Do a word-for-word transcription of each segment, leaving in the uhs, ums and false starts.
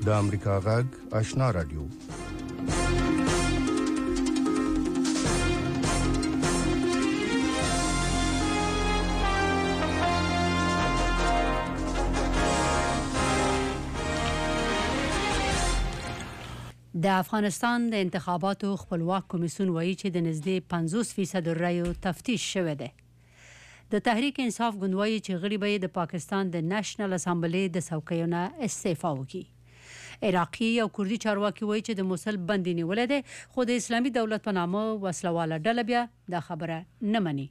د امریکا غږ آشنا رادیو. د افغانستان د انتخاباتو خپلواک کمیسیون وایي چې د نږدې پنځوس فیصد رایو تفتیش شوی دی. د تحریک انصاف ګوند وایي چې غړي به د پاکستان د نېشنل اسامبلې د څوکیو نه استعفا وکړي. عراقي او کردي چارواکي وایي چې د موصل بندي نیولې ده، خو د اسلامي دولت په نامه وسلواله ډله بیا دا خبره نه مني.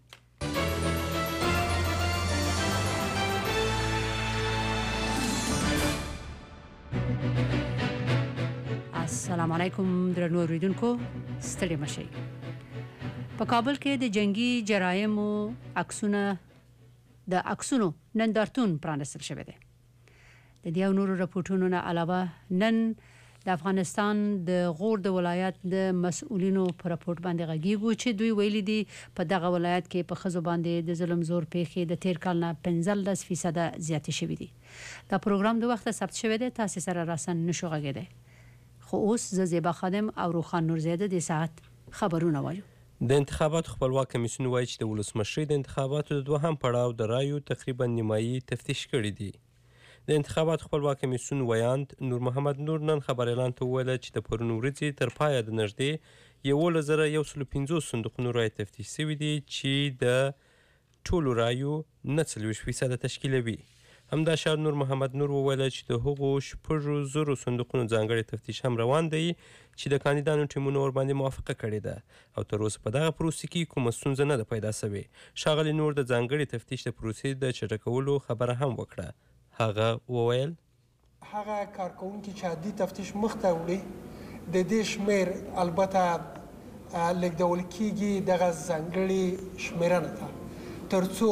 السلام علیکم درنو اوریدونکو، ستړي مشئ. په کابل کې د جنگي جرایمو عکسونه د عکسونو نندارتون پرانستل شوی دی. د دې نورو راپورټونو نه علاوه نن د افغانستان د غور د ولایت د مسؤلینو پر راپورټ باندې غږیږو چې دوی ویلي دي په دغه ولایت کې په خزو باندې د ظلم زور پیښې د تیر کال نه پنځلس فیصد زیاتې شوې دي. دا پروګرام د وخت ثبت شوی دی، تاسو سره راسن نشو غږیدای. خو اوس زیبا خادم او روخان نورزاده د ساعت خبرونه وایو. د انتخاباتو خپلواک کمیسیون وایي چې د ولسمشرۍ د انتخاباتو د دوهم پړاو د رایو تقریبا نیمایي تفتیش کړي دي. د انتخاباتو خپلواک کمیسیون ویاند نور محمد نور نن خبر اعلان ته وویل چې د پرون ورځې تر پایه د نږدې یولس زره یو سل پنځوس صندوقونو رایې تفتیش شوي دي چې د ټولو رایو نه څلوېښت فیصده تشکیلوي. همداشان نور محمد نور وویل چې د هغو شپږو زرو صندوقونو ځانګړی تفتیش هم روان دی چې د کاندیدانو ټیمونو ورباندې موافقه کړې ده او تر اوسه په دغه پروسه کې کومه ستونزه نه ده پیدا شوې. ښاغلي نور د ځانګړي تفتیش د پروسې د چټکولو خبره هم وکړه. هغه وویل هغه کارکوونکي چې عادي تفتیش مخته وړي د دې شمیر البته لیږدول کیږي دغه ځانګړي شمیرنه ته ترڅو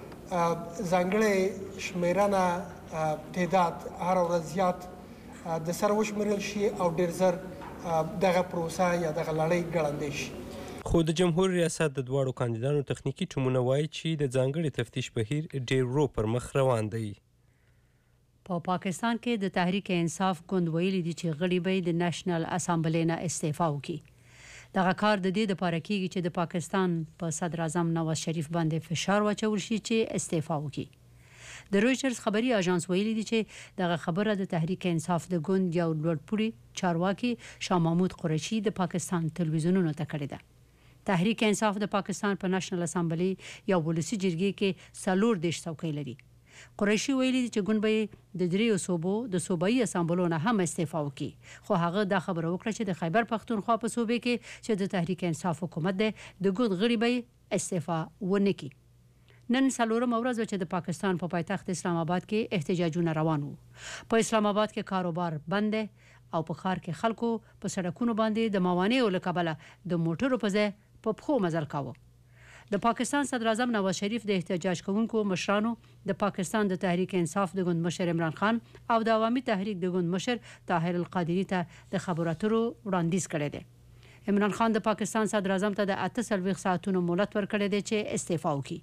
ځانګړی شمیرنه تعداد هر ورځ زیات د سره وشمیرل شي او ډېر زر دغه پروسه یا دغه لړۍ ګړندۍ شي. خو د جمهور ریاست د دواړو کاندیدانو تخنیکي ټیمونه وایي چې د ځانګړي تفتیش بهیر ډېر ورو پر مخ روان دی. په پا پاکستان کې د تحریک انصاف ګوند ویلي دي چې غړي به د نېشنل اسامبلې نه استعفا وکړي. دغه کار د دې لپاره کیږي چې د پاکستان په صدر اعظم نواز شریف باندې فشار واچول شي چې استعفا وکړي. د رویټرز خبري اژانس ویلي دي چې دغه خبره د تحریک انصاف د ګوند یو لوړپوړي چارواکي شاه محمود قریشي د پاکستان تلویزیونونو ته کړې ده. تحریک انصاف د پاکستان په نېشنل اسامبلې یا ولسی جرګې کې څلور دېرش څوکۍ لري. قریشي ویلي چې ګوند به د دریو صوبو د صوبایي اسامبلو نه هم استعفا وکړي، خو هغه دا خبره وکړه چې د خیبر پختونخوا په صوبې کې چې د تحریک انصاف حکومت دی د ګوند غړي به استعفا ونه کړي. نن څلورمه ورځ چې د پاکستان په پایتخت اسلام آباد کې احتجاجونه روان وو. په اسلام آباد کې کاروبار بند دی او په ښار کې خلکو په سړکونو باندې د موانعو له کبله د موټرو په ځای په پښو مزل کاوه. د پاکستان صدر اعظم نواز شریف د احتجاج کوونکو مشرانو د پاکستان د تحریک انصاف د ګوند مشر عمران خان او د عوامي تحریک د ګوند مشر طاهر القادری ته د خبرو اترو وړاندیز کړی دی. عمران خان د پاکستان صدر اعظم ته د اته څلوېښت ساعتونو مهلت ورکړی دی چې استعفا وکړي.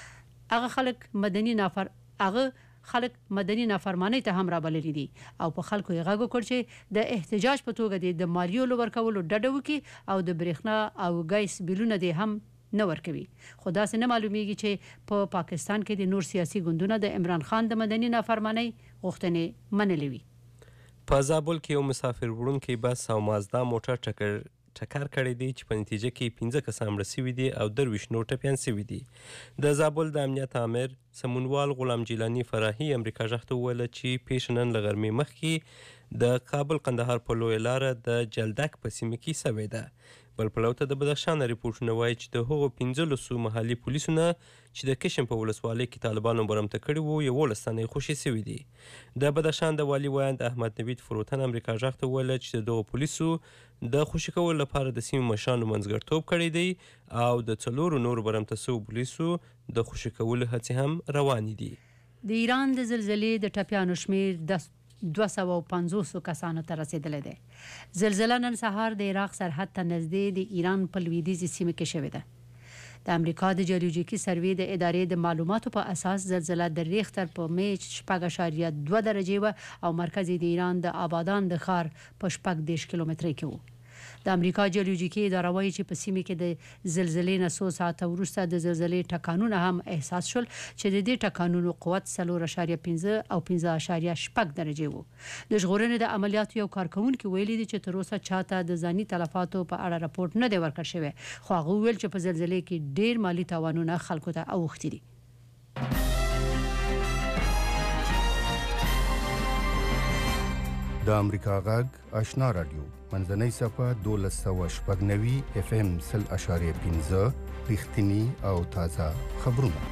هغه خلک مدني نافر هغه خلک مدني نافرمانی ته هم رابللي دي او په خلکو یې غږ وکړ چې د احتجاج په توګه د مالیو ورکولو ډډه وکړي او د برېښنا او ګیس بیلونه دې هم نه ورکوي. خو داسې نه معلومیږي چې په پا پاکستان کې د نور سیاسي ګوندونو د عمران خان د مدني نافرمانی غوښتنې منلې وي. په زابل کې یو مسافر وړونکی بس او مازدا موټر ټکر ټکر کړی دی چې په نتیجه کې پنځه کسان مړه شوي دي او درویشت نور ټپیان شوي دي. د زابل د امنیت آمر سمونوال غلام جیلانی فراهي امریکا غږ ته وویل چې پیش نن له غرمې مخکې د کابل قندهار په لویه لاره د جلدک په سیمه کې شوې ده. بل پلو ته د بدخشان ریپورټونه وایي چې د هغو پنځلسو محلي پولیسو نه چې د کشم په ولسوالۍ کې طالبانو برمته کړي وو یولس تنه یې خوشي شوي دي. د بدخشان د والي ویاند احمد نوید فروتن امریکا غږ ته وویل چې د دغو پولیسو د خوشي کولو لپاره د سیمې مشرانو منځګړیتوب کړی دی او د څلورو نورو برمته شوو پولیسو د خوشي کولو هڅې هم روانې دي. د ایران د زلزلې د ټپیانو شمیر د دوه سوه او پنځوس کسانو ته رسیدلی دی. زلزله نن سهار د عراق سرحد ته نږدې د ایران په لویدیځې سیمه کې شوې ده. د امریکا د جیولوژیکي سروې د ادارې د معلوماتو په اساس زلزلہ د ریختر په میچ شپږ اعشاریه دوه درجې و او مرکز د ایران د آبادان د ښار په شپږ دېرش کیلومترۍ کې و. د امریکا جیولوژیکي اداره وایي چې په سیمه کې د زلزلې نه څو ساعته وروسته د زلزلې ټکانونه هم احساس شول چې د دې ټکانونو قوت څلور اعشاریه پنځه او پنځه اعشاریه شپږ درجې وو. د ژغورنې د عملیاتو یو کارکونکي ویلي دي چې تر اوسه چاته د ځاني تلفاتو په اړه راپورټ نه دی ورکړل شوی، خو هغه ویل چې په زلزلې کې ډیر مالی تاوانونه خلکو ته اوښتي دي. د امریکا غږ آشنا رادیو منځنۍ صفحه دولس سوه شپږ نوي اف ام سل اشاریه پنځه رښتینی او تازه خبرونه.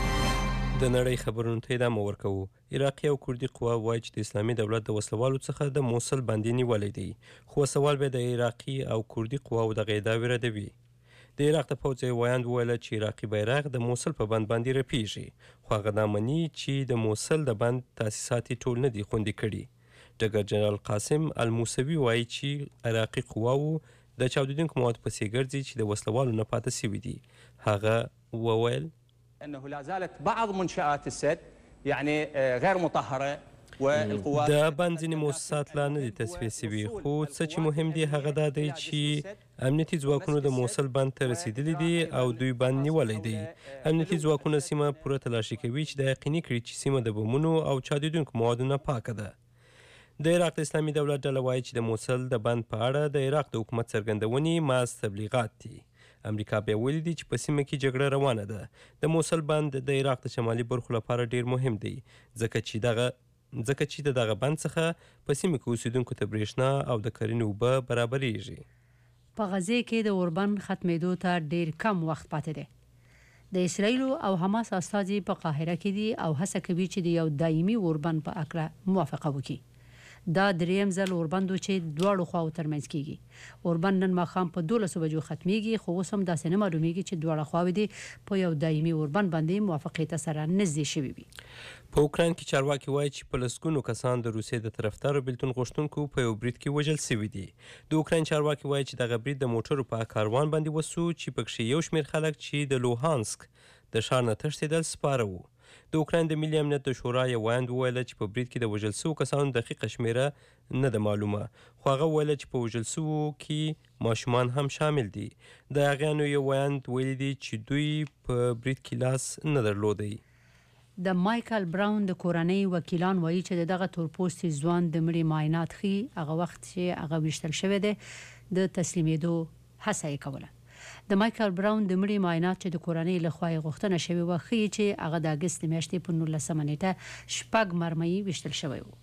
د نړۍ خبرونو ته ادامه ورکوو. عراقي او کردي قوا وایي چې د اسلامي دولت د وسلوالو څخه د موصل باندې نیولې دي، خو سوال به د عراقي او کردي قواو د غیدا ردوي. د عراق د پوځ وایاند ویل چې عراقي بیرغ د موصل په بند باندې رپیږي، خو هغه دا مني چې د موصل د بند تاسیسات ټول نه دي خوندي کړي. ډګر جنرال قاسم الموسوي وایي چې عراقي قواو د چاودیدونکو موادو پسې ګرځي چې د وسلوالو نه پاتې شوي دي. هغه وویل انه لا زالت بعض منشآت السد يعني غير مطهره والقوات د بند ځینې مؤسسات لا نه دي تصفیه شوي، خو څه چې مهم دی هغه دا دی چې امنیتي ځواکونو د موصل بند ته رسیدلی دي او دوی بند نیولی دی. امنیتي ځواکونه سیمه پوره تلاشي کوي چې دا یقیني کړي چې سیمه د بمونو او چاودیدونکو موادو نه پاکه ده. د عراق د اسلامي دولت ډله وایي چې د موصل د بند په اړه د عراق د حکومت څرګندونې محض تبلیغات دي. امریکا بیا ویلي دي چې په سیمه کې جګړه روانه ده. د موصل بند د عراق د شمالي برخو لپاره ډیر مهم دی ځکه چې دغه ځکه چې د دغه بند څخه په سیمه کې اوسیدونکو ته برېښنا او د کرنې اوبه برابریږي. په غزې کې د اوربند ختمېدو ته ډیر کم وخت پاتې دی. د اسرائیل او حماس استازي په قاهره کې دي او هڅه کوي چې د یو دایمي اوربند په اړه موافقه وکړي. دا دریم ځل اوربند چې دواړو خواو ترمنځ کیږي. اوربند نن ماښام په دولسو بجو ختمیږي، خو اوس هم داسې نه معلومیږي چې دواړه خواوې دي په یو دایمي اوربند باندې موافقې ته سره نږدې شوي وي. په اوکراین کې چارواکي وایي چې په لسګونو کسان د روسیې د طرفدارو بیلتون غوښتونکو په یو برید کې وژل شوي دي. د اوکراین چارواکي وایي چې دغه برید د موټرو په کاروان باندې وسو چې پکښې یو شمېر خلک چې د لوهانسک د ښار نه تښتېدل سپاره وو. د اوکراین د ملي امنیت د شورا یو ویاند وویل چې په برید کې د وژل شوو کسانو دقیقه شمېره نه ده معلومه، خو هغه وویل چې په وژل شوو کې ماشومان هم شامل دي. د هغیانو یو ویاند ویلي دي چې دوی په برید کې لاس نه درلودی. د مایکل براون د کورنۍ وکیلان وایي چې دغه تورپوستي ځوان د مړي معاینات ښیي هغه وخت چې هغه ویشتل شوی دی د تسلیمېدو هڅه یې کوله. د مایکل براون د مړي معاینات چې د کورنۍ لخوا یې غوښتنه شوې وه ښیي چې هغه د اګست میاشتې په نولسمه نیټه شپږ مرمۍ ویشتل شوی و.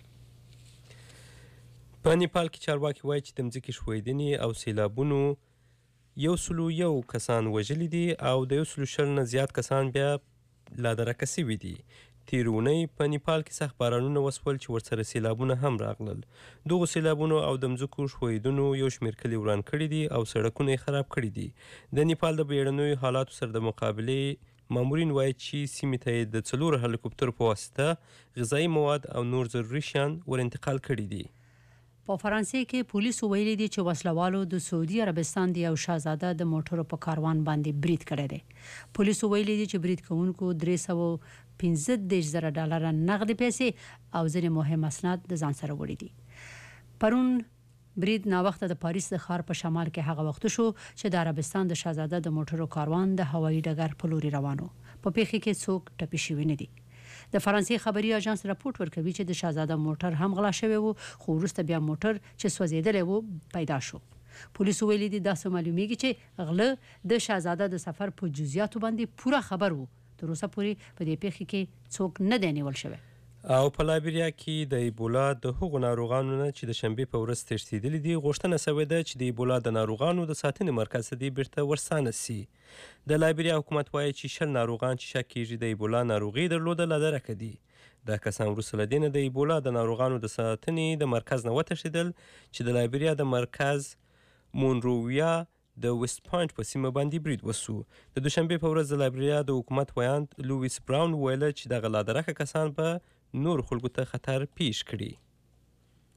په نیپال کې چارواکي وایي چې د مځکې ښویدنې او سیلابونو یو سلو یو کسان وژلي دي او د یو سلو شل نه زیات کسان بیا لادرکه شوي دي. تېره اونۍ په نیپال کې سخت بارانونه وسول چې ورسره سیلابونه هم راغلل. دغو سیلابونو او د مځکو ښویدنو یو شمېر کلي وران کړي دي او سړکونه یې خراب کړي دي. د نیپال د بیړنیو حالاتو سره د مقابلې مامورین وایي چې سیمې ته یې د څلورو هلیکوپترو په واسطه غذایي مواد او نور ضروري شیان ور انتقال کړي دي. په فرانسې کې پولیسو ویلي دي چې وسلوالو د سعودي عربستان د یو شاهزاده د موټرو په کاروان باندې برید کړی دی. پولیسو ویلي دي چې برید کوونکو درې سوه پنځه دېرش زره ډالره نغدي پیسې او ځینې مهم اسناد د ځان سره وړي دي. پرون برید ناوخته د پاریس د ښار په شمال کې هغه وخت شو چې د عربستان د شاهزاده د موټرو کاروان د هوایي ډګر په لوري روانو. په پیښه کې څوک ټپي شوي نه دي. د فرانسې خبري اژانس راپورټ ورکوي چې د شاهزاده موټر هم غلا شوی وو، خو وروسته بیا موټر چې سوځېدلی وو پیدا شو. پولیسو ویلي دي داسې معلومیږي چې غله د شاهزاده د سفر په جزئیاتو باندې پوره خبر وو. تر اوسه پورې په دې پیښه کې څوک نه دی نیول شوی. او په لایبریا کې د ایبولا د هغو ناروغانو نه چې د شنبې په ورځ تښتېدلي دي غوښتنه شوې ده چې د ایبولا د ناروغانو د ساتنې مرکز ته دې بیرته ورسانه سي. د لایبریا حکومت وایي چې شل ناروغان چې شک کېږي د ایبولا ناروغي درلوده لا درکه دي. دا کسان وروسته له دې نه د ایبولا د ناروغانو د ساتنې د مرکز نه وتښتېدل چې د لایبریا د مرکز مونروویا د ویسټ پوینټ په سیمه باندې برید وسو. د دوشنبې په ورځ د لایبریا د حکومت ویاند لویس براون ویل چې دغه لا درکه کسان به نور خلکو ته خطر پیش کړي.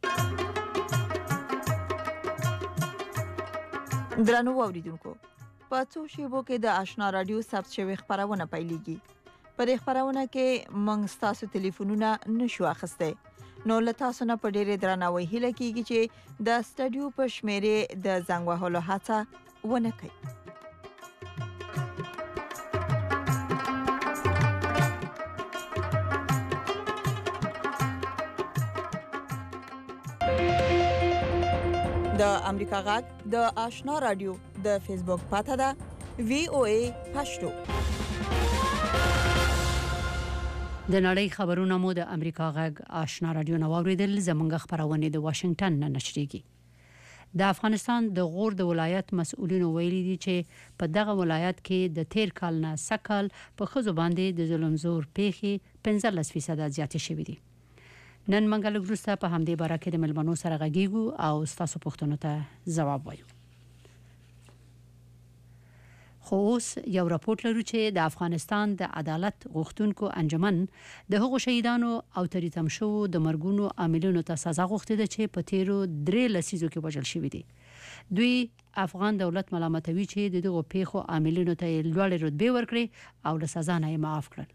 درنو اوریدونکو په څو شیبو کې د آشنا رادیو ثبت شوی خبرونه پیلېږي. په دې خبرونه کې موږ ستاسو ټلیفونونه نشو اخیستی، نو له تاسو نه په ډېرې درناوي هیله کیږي چې د سټډیو په شمیرې د زنګ وهلو هڅه ونه کړئ. د امریکا غږ د آشنا رادیو د فیسبوک پاته ده وی او ای پښتو. د نړۍ خبرونه مو د امریکا غږ آشنا رادیو نو اوریدل. زمونږ خبرونه د واشنگټن نه نشریږي. د افغانستان د غور د ولایت مسؤلین ویلي دي چې په دغه ولایت کې د تیر کال نه سکل په خزو باندې د ظلم زور پیخي پنځلس فیصد زیاتې شوې دي. نن منګل ګروسته په همدې باره کې د ملمنو سره غږیږو او تاسو پوښتنو ته ځواب وایو. خو اوس یو راپورټ لرو چې د افغانستان د عدالت غوښتونکو انجمن د هغو شهیدانو او تریتم شو د مرګونو عاملونو ته سزا غوښتي ده چې په تیرو درې لسیزو کې وژل شوي دي. دوی افغان دولت ملامتوي چې د دغو پیښو عاملونو ته لوړې رتبې ورکړي او له سزا نه یې معاف کړل.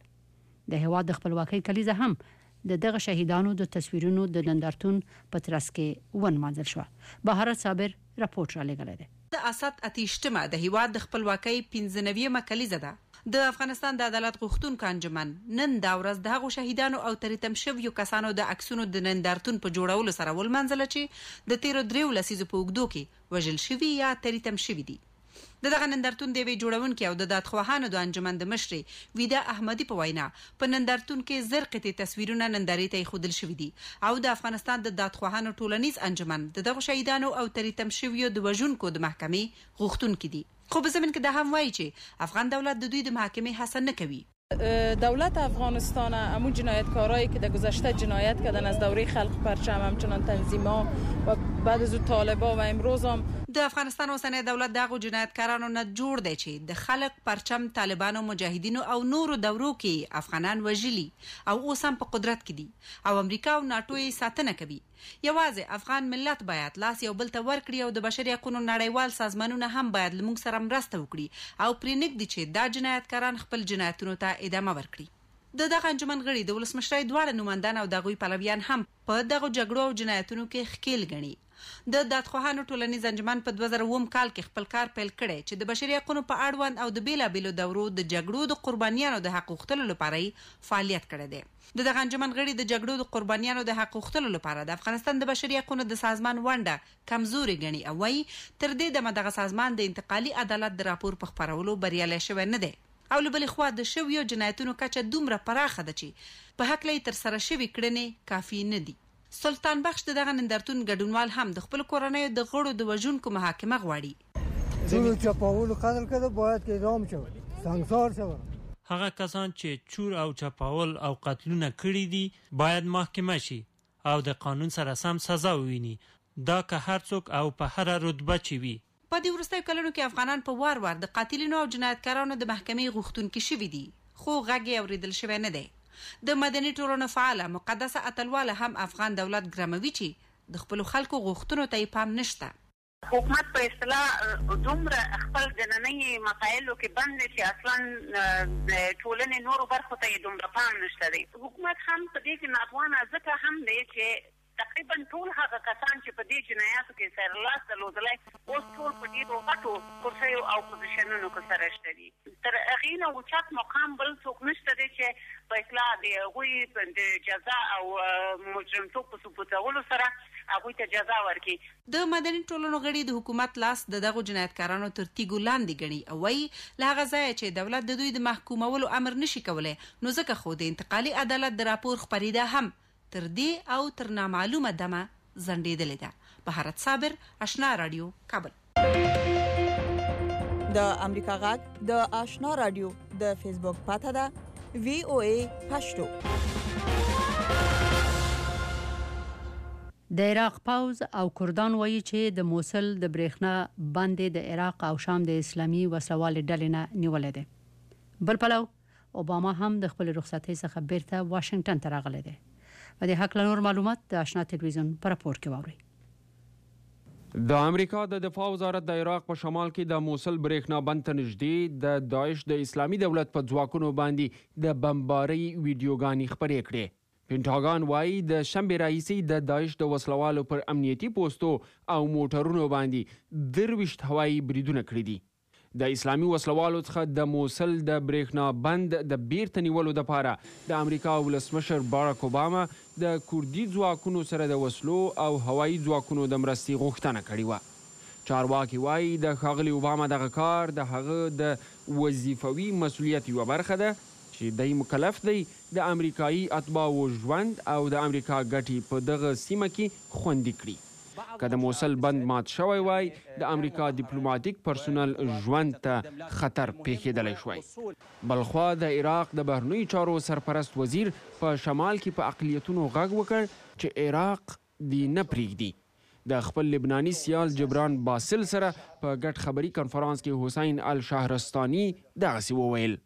د هېواد د خپلواکۍ کلیزه هم د دغه شهیدانو د تصویرونو د نندارتون په ترڅ کې ونمانځل شو. بهارت صابر راپورټ را لګلې ده. د اسد اتیشتمه د هیواد د خپلواکۍ پنځنوي کلیزه ده. د افغانستان د عدالت غوښتونکو انجمن نن دا ورځ د هغو شهیدانو او تریتم شویو کسانو د عکسونو د نندارتون په جوړولو سره ولمنځل چې د تیرو دریو لسیزو په اوږدو کې وژل شوي یا تریتم شوي دي. د دغه نندارتون د وی جوړونکو او د دادخواهانو د انجمن د مشري ویدا احمدی په وینا په نندارتون کې زرقتي تصویرونه نندارې ته خودل شوي دي او د افغانستان د دادخواهانو ټولنیز انجمن د دغه شهیدانو او تریتم شویو د وژونکو د محکمې غوښتونکو دي. خو په زمين کې د هم وایي چې افغان دولت د دوی د محکمې حسن نه کوي. دولت افغانستان همون جنایتکارایی که در گذشته جنایت کردن از دوره خلق پرچم همچنان تنظیما و بعد از طالبا و امروز هم د افغانستان اوسنی دولت دغه جنایتکارانو نه جوړ دی چې د خلق پرچم طالبانو مجاهدینو او نورو دورو کې افغانان وژلي او اوس هم په قدرت کې دي او امریکا او ناتو یې ساتنه کوي. یوازې افغان ملت باید لاس یو بل ته ورکړي او د بشري حقوقو نړیوال سازمانونه هم باید لمونږ سره مرسته وکړي او پرې نږدې چې دا جنایتکاران خپل جنایتونو ته ادامه ورکړي. د دغه انجمن غړي د ولسمشرۍ دواړه نمائندان او دغوی پلویان هم په دغه جګړو او جنایتونو کې ښکیل ګڼي. د دادخواهانو ټولنیز انجمن په دوه زره اووه کال کې خپل کار پیل کړی چې د بشري حقوقو په اړوند او د بیلابیلو دورو د جګړو د قربانیانو د حق غوښتلو لپاره فعالیت کړی دی. د دغه انجمن غړي د جګړو د قربانیانو د حق غوښتلو لپاره د افغانستان د بشري حقوقو د سازمان ونډه کمزوري ګڼي او وايي تر دې دمه دغه سازمان د انتقالي عدالت د راپور په خبرولو بریالی شوی نه دی او له بلې خوا د شویو جنایتونو کچه دومره پراخه ده چې په هکله یې تر سره شوي کړنې کافي نه دي. سلطان بخش د دغه نندارتون ګډونوال هم د خپل کورنۍ د غړو د وژونکو محاکمه غواړي. ټول چپاول قتل کړه باید کې اعدام شي، سنگسار شي. هغه کسان چې چور او چپاول او قتلونه کړي دي باید محاکمه شي او د قانون سره سم سزا وویني. دا که هر څوک او په هر رتبه چي وي. په دې وروستیو کلونو کې افغانان په وار وار د قاتلینو او جنایتکارانو د محکمې غوښتونکي شوي دي خو غږ یې اوریدل شوی نه دی. د مدني ټولنو فعاله مقدسه اتلواله هم افغان دولت ګرموي چې د خپل خلکو غوښتنو ته پام نشته. حکومت په اصطلاح دومره خپل جنني مسایلو کې بند چې اصلا د ټولنې نورو برخو ته دومره پام نشته دی. حکومت هم په دې کې ناتوانه ځکه هم دی چې تقریبا ټول هغه کسان چې په دې جنایاتو کې سرلاس درلودلی اوس ټول په ډېرو غټو کرسیو او پوزیشنونو کې سره شته دي. تر هغې نه اوچت مقام بل څوک نشته دی چې په اصطلاح د هغوی د جزا او مجرمتوب په ثبوتولو سره هغوی ته جزا ورکړي. د مدني ټولنو غړي د حکومت لاس د دغو جنایتکارانو تر تیږو لاندې ګڼي او وایي له هغه ځایه چې دولت د دوی د محکومولو امر نشي کولی نو ځکه خو د انتقالي عدالت د راپور خپرېده هم تر دې او تر نامعلومه دمه ځنډېدلې ده. بهارت صابر، آشنا رادیو، کابل. د امریکا غږ د آشنا رادیو د فیسبوک پاته ده وی او ای پښتو. د عراق پوز او کردان وایي چې د موصل د برېښنا باندې د عراق او شام د اسلامي وسلوال ډلې نه نیولې ده. بل پلو اوباما هم د خپل رخصتۍ څخه بیرته واشنگټن ته راغلی دی. و د حق له نور معلومات د آشنا تلویزیون پر راپور کې واوري. د امریکا د دفاع وزارت د عراق په شمال کې د موصل برېښنا بند ته نږدې د داعش د اسلامي دولت په ځواکونو باندې د بمبارۍ ویډیوګانې خپرې کړې. پینټاګان وایي د شنبې راهیسې د داعش د وسلوالو پر امنیتي پوستو او موټرونو باندې درویشت هوایي بریدونه کړي دي. د اسلامي وسلوالو څخه د موصل د برېښنا بند د بیرته نیولو دپاره د امریکا ولسمشر باراک اوباما د کوردي ځواکونو سره د وسلو او هوایي ځواکونو د مرستې غوښتنه کړې وه. چارواکي وایي د ښاغلي اوباما دغه کار د هغه د وظیفوي مسؤلیت یوه برخه ده چې دی مکلف دی د امریکایي اتباعو ژوند او د امریکا ګټې په دغه سیمه کې خوندي کړي. که د موصل بند مات شوی وای د امریکا دیپلوماتیک پرسونل ژوند ته خطر پیښیدلی شوی. بلخوا د عراق د بهرنیو چارو سرپرست وزیر په شمال کې په اقلیتونو غږ وکړ چې عراق دی نه پرېږدي. د خپل لبناني سیال جبران باسل سره په ګډ خبري کنفرانس کې حسین الشهرستاني دغسې وویل: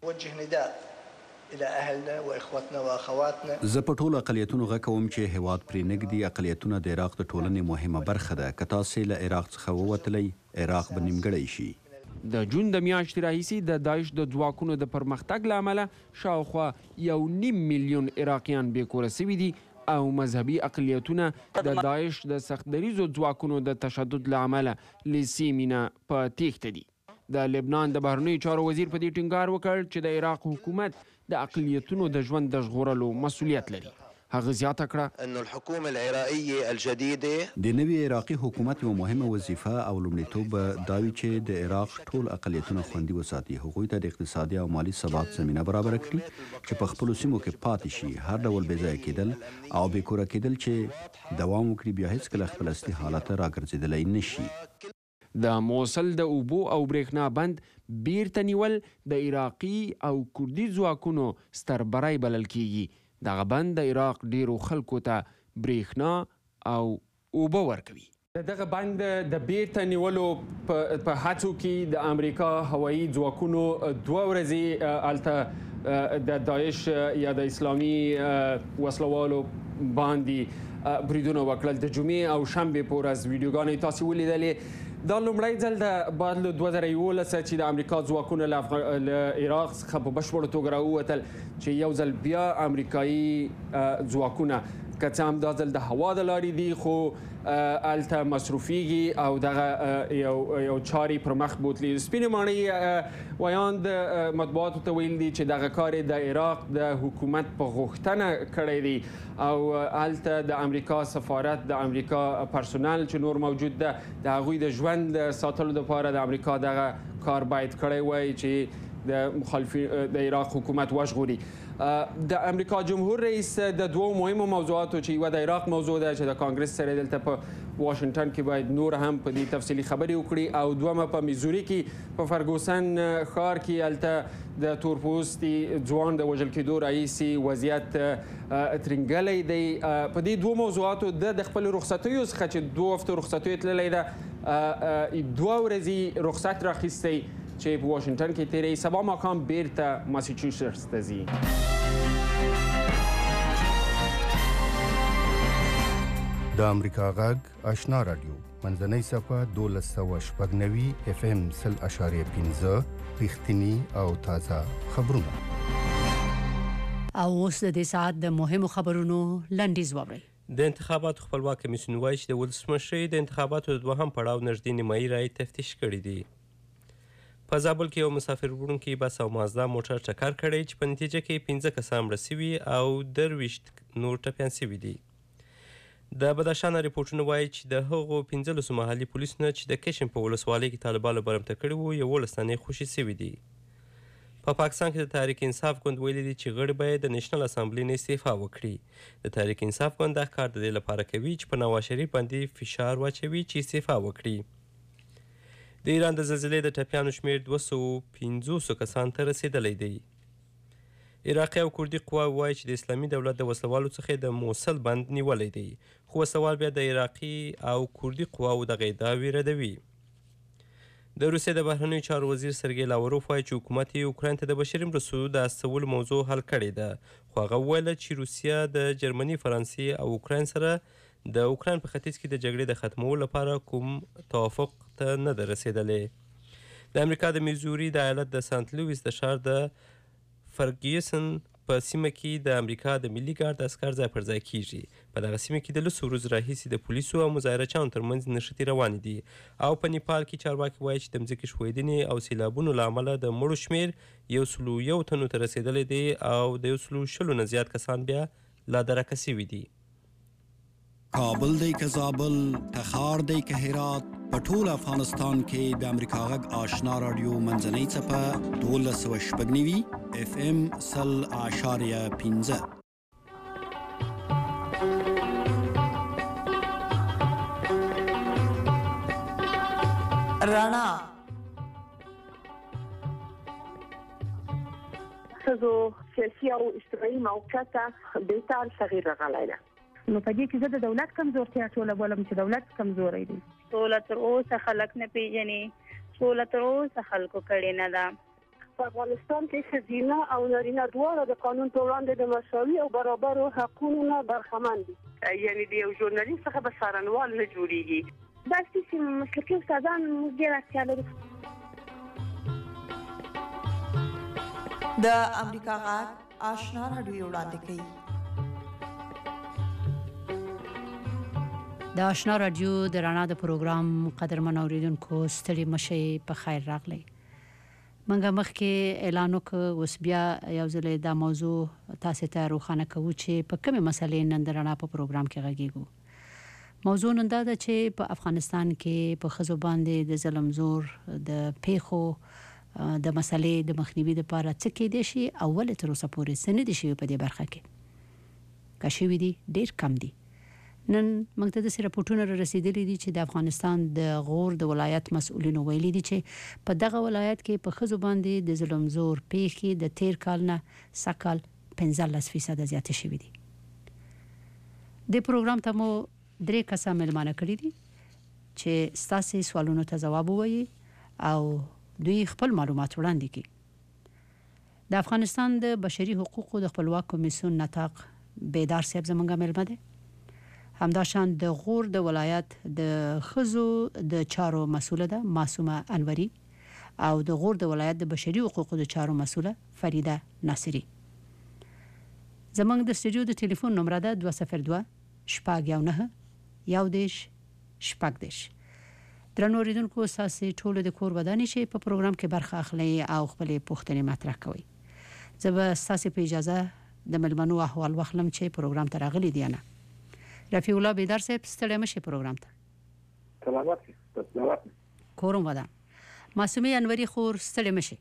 الى اهلنا واخوتنا واخواتنا. زه په ټولو اقلیتونو غږ کوم چې هیواد پرې نږدي. اقلیتونه د عراق د ټولنې مهمه برخه ده. که تاسې له عراق څخه ووتلی، عراق به نیمګړی شي. د جون د میاشتې راهیسې د داعش د ځواکونو د پرمختګ له امله شاوخوا یو نیم میلیون عراقیان بېکوره سوي دي او مذهبي اقلیتونه د داعش د سختدریزو ځواکونو د تشدد له امله له سیمې نه په تیښته دي. د لبنان د بهرنیو چارو وزیر په دې ټینګار وکړ چې د عراق حکومت د اقلیتونو د ژوند د ژغورلو مسؤلیت لري. هغه زیاته کړه ان الحکومه العراقيه الجديده د نوي عراقي حکومت یو مهمه وظیفه او لومړیتوب دا وي چې د عراق ټول اقلیتونه خوندي وساتي، هغوی ته د اقتصادي او مالي ثبات زمینه برابر کړي چې په خپلو سیمو کې پاتې شي. هر ډول بې ځایه کېدل او بېکوره کېدل چې دوام وکړي بیا هیڅکله خپل اصلي حالت راګرځېدلی نه شي. د موصل د اوبو او برېښنا بند بیرته نیول د عراقي او کوردي ځواکونو ستربری بلل کیږي. دغه بند د عراق ډیرو خلکو ته برېښنا او اوبه ورکوي. دغه بند د بیرته نیولو په هڅو کې د امریکا هوایي ځواکونو دوه ورځې هلته د داعش یا د اسلامي وسلوالو باندې بریدونه وکړل. د جمعې او شنبې په ورځ ویډیوګانې تاسې ولیدلې. دا لومړی ځل د بعد له دوه زره یولس چې د امریکا ځواکونه له عراق څخه په بشپړه توګه راووتل چې یو ځل بیا امریکایي ځواکونه که څه هم دا ځل د هوا د لارې دي خو هلته مصروفیږي او دغه یو یو چارې پر مخ بوتلي. سپینې ماڼۍ ویان د مطبوعاتو ته ویل دي چې دغه کار د عراق د حکومت په غوښتنه کړی دی او هلته د امریکا سفارت د امریکا پرسونل چې نور موجود ده د هغوی د ژوند ساتلو دپاره د امریکا دغه کار باید کړی وای چې د مخالفین د عراق حکومت وژغوري. د امریکا جمهور رئیس د دوو مهمو موضوعاتو چې یوه د عراق موضوع ده چې د کانګرس سره دلته په واشنګټن کې باید نور هم په دې تفصیلي خبرې وکړي او دومه په میزوري کې په فرګوسن ښار کې هلته د تورپوستي ځوان د وژل کېدو راهیسې وضعیت ترنګلی دی. په دې دوو موضوعاتو د د خپلو رخصتیو څخه چې دوه هفتو رخصتیو تللی ده دوه ورځې رخصت راخیستی چې په واشنګټن کې تیری سبا ماښام بیرته ماساچوسټس ته ځي. د امریکا غږ آشنا رادیو منځنۍ صفحه دولس سوه شپږ نوي اف ام سل اشاریه پنځه رښتیني او تازه خبرونه. او اوس د دې ساعت د مهمو خبرونو لنډیز واورئ. د انتخاباتو خپلواک کمیسیون وایي چې د ولسمشرۍ د انتخاباتو د دوهم پړاو نږدې نیمایي رایې تفتیش کړي دي. په زابل کې یو مسافر وړونکی بس او مازدا موټر ټکر کړی چې په نتیجه کې پنځه کسان مړه سوي او درویشت نور ټپیان سوي دي. د بدخشان ریپورټونه وایي چې د هغو پنځلسو محلي پولیسو نه چې د کشم په ولسوالۍ کې طالبانو برمته کړي وو یولس تنې خوشي سوي دي. په پاکستان کې د تحریک انصاف ګوند ویلي دي چې غړي باید د نېشنل اسامبلې نه استعفا وکړي. د تحریک انصاف ګوند دا کار د دې لپاره کوي چې په نواز شریف باندې فشار واچوي چې استعفا وکړي. د ایران د زلزلې د ټپیانو شمېر دوه سوه پنځوسو کسانو ته رسېدلی دی. عراقي او کوردي قواوې وایي چې د اسلامي دولت د وسلوالو څخه د موصل بند نیولی دی خو وسلوال بیا د عراقي او کوردي قواوو دغه ادعاوې ردوي. د روسیې د بهرنیو چارو وزیر سرګی لاوروف وایي چې حکومت یې اوکراین ته د بشري مرستو د استولو موضوع حل کړې ده خو هغه وویله چې روسیه د جرمني، فرانسې او اوکراین سره د اوکراین په ختیځ کې د جګړې د ختمولو لپاره کوم توافق ته نه ده رسېدلی. د امریکا د میزوري د ایالت د سانت لویس د ښار د فرګیوسن په سیمه کې د امریکا د ملي ګارد عسکر ځای پر ځای کیږي. په دغه سیمه کې د لسو ورځو راهیسې د پولیسو او مظاهرچیانو ترمنځ نښتې روانې دي. او په نیپال کې چارواکي وایي چې د مځکې ښویدنې او سیلابونو له امله د مړو شمېر یو سلو یو تنو ته رسېدلی دی او د یو سلو شلو نه زیات کسان بیا لا درکه سوي دي. کابل دی که زابل، تخار دی که هرات، په ټول افغانستان کې د امریکا غږ آشنا رادیو منځنۍ څپه دولس سوه شپږ نوي اف ام سل اعشاریه پنځه. رڼا ښځو سیاسي او اجتماعي موقعیت ته بهتر تغییر راغلی ده. نو په دې کې زه د دولت کمزورتیا ټوله بولم چې دولت کمزوری دی. سوله تر اوسه خلک نه پیژني، سوله تر اوسه خلکو کړې نه ده. په افغانستان کې ښځینه او نارینه دواړه د قانون په وړاندې د مساوي او برابرو حقونو نه برخمن دي. یعنې د یو ژورنالیست څخه به څارنوال نه جوړېږي. داسې چې مسلکي استادان موږ ډېر اړتیا لرو. د امریکا غږ آشنا رادیو وړاندې کوي. د آشنا رادیو د رڼا د پروګرام قدرمن اوریدونکو ستړي مشئ په خیر راغلی. منګه مخکې اعلان وکړ، اوس بیا یو ځل دا موضوع تاسو ته روښانه کوو چې په کومه مسلې نن د رڼا په پروګرام کې غږیږو. موضوع نن دا ده چې په افغانستان کې په ښځو باندې د ظلم زور د پیښو د مسلې د مخنیوي لپاره څه کېدای شي او ولې تر اوسه پورې څه نه دي شوي په دې برخه کې. که شوي دي ډېر کم دي. نن موږ ته داسې راپورټونه را رسېدلي دي چې د افغانستان د غور د ولایت مسؤلینو ویلي دي چې په دغه ولایت کې په ښځو باندې د ظلم زور پیښې د تیر کال نه سږ کال پنځلس فیصده زیاتې شوي دي. د پروګرام ته مو درې کسه مېلمانه کړي دي چې ستاسې سوالونو ته ځواب ووایي او دوی خپل معلومات وړاندې کړي. د افغانستان د بشري حقوقو د خپلواک کمیسیون نطاق بیدار صاحب زموږ مېلمه دی. همداشان د غور د ولایت د ښځو د چارو مسوله ده معصومه انوري او د غور د ولایت د بشري حقوقو د چارو مسوله فریده ناصری. زموږ د استودیو د ټلیفون نمبر ده دوه صفر دوه شپږ یو نه یو دیش شپږ دیش. درنو اوریدونکو، ستاسې ټولو د کور ودانې شي په پروګرام کې برخه اخلي او خپلې پوښتنې مطرح کوي. زه به ستاسې په اجازه د مېلمنو احوال واخلم چې پروګرام ته راغلي دي نه. رفیع الله بیدار صاحب ستړی مشي پروګرام ته. سلامات سلامات. کورم ودان. معصومه انوری خور ستړی مشي.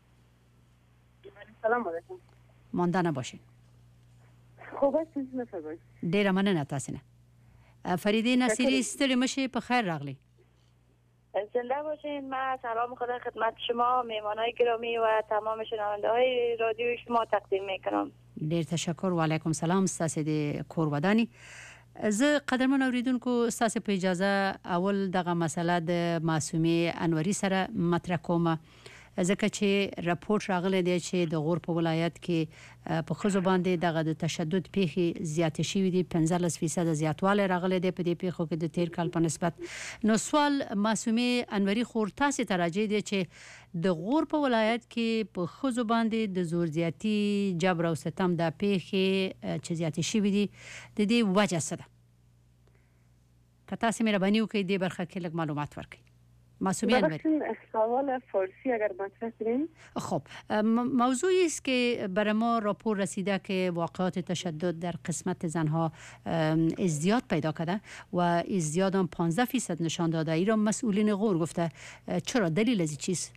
سلام علیکم. ماندانه باشین. خوبه ستاسو نه سبا. ډیره مننه تاسو نه. فریده ناصری ستړی مشي په خیر راغلی. زنده باشین. من سلام خدا خدمت شما مهمانای گرامی و تمام شنونده های رادیو شما تقدیم میکنم. ډیر تشکر و علیکم سلام. ستاسو د کور ودانی. زه قدرمن اوریدونکو ستاسو په اجازه اول دغه مسله د معصومه انوری سره مطرح کوم، ځکه چې راپورټ راغلی دی چې د غور په ولایت کې په ښځو باندې دغه د تشدد پیښې زیاتې شوي دي، پنځلس فیصده زیاتوالی راغلی دی په دې پیښو کې د تیر کال په نسبت. نو سوال معصومه انوری خور تاسو ته راځي دی چې د غور په ولایت کې په ښځو باندې د زور زیاتی جبر او ستم د پیښې چې زیاتې شوي دي د دې وجه څه ده؟ که تاسو مهرباني وکړئ دې برخه کې لږ معلومات ورکړئ. معصومه انوری، سوال فارسی اگر مطرح کنیم. خب موضوعی است که برای ما راپور رسیده که واقعات تشدد در قسمت زنها ازدیاد پیدا کرده و ازدیاد هم پانزده فیصد نشان داده. ایران مسئولین غور گفته. چرا دلیل از چیست؟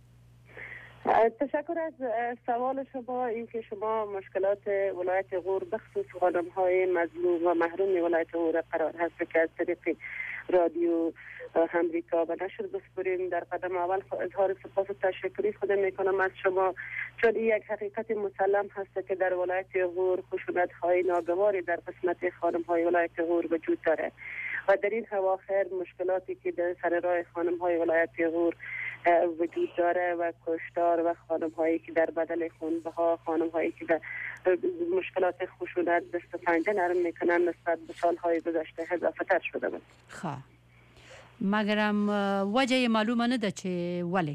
تشکر از سوال شما. اینکه شما مشکلات ولایت غور بخصوص خانم‌های مظلوم و محروم ولایت غور قرار هست که از طریق رادیو امریکا و نشر بسپریم. در قدم اول اظهار سپاس و تشکری خود میکنم از شما، چون این یک حقیقت مسلم هست که در ولایت غور خشونت های ناگواری در قسمت خانم های ولایت غور وجود داره و در این اواخر مشکلاتی که در سر راه خانم های ولایت غور وجود داره و کشتار و خانم هایی که در بدل خونبها، خانم هایی که در مشکلات خشونت دست و پنجه نرم میکنن نسبت به سالهای گذشته اضافه تر شده بود. خب مگرم وجه معلومه نه ده چه ولی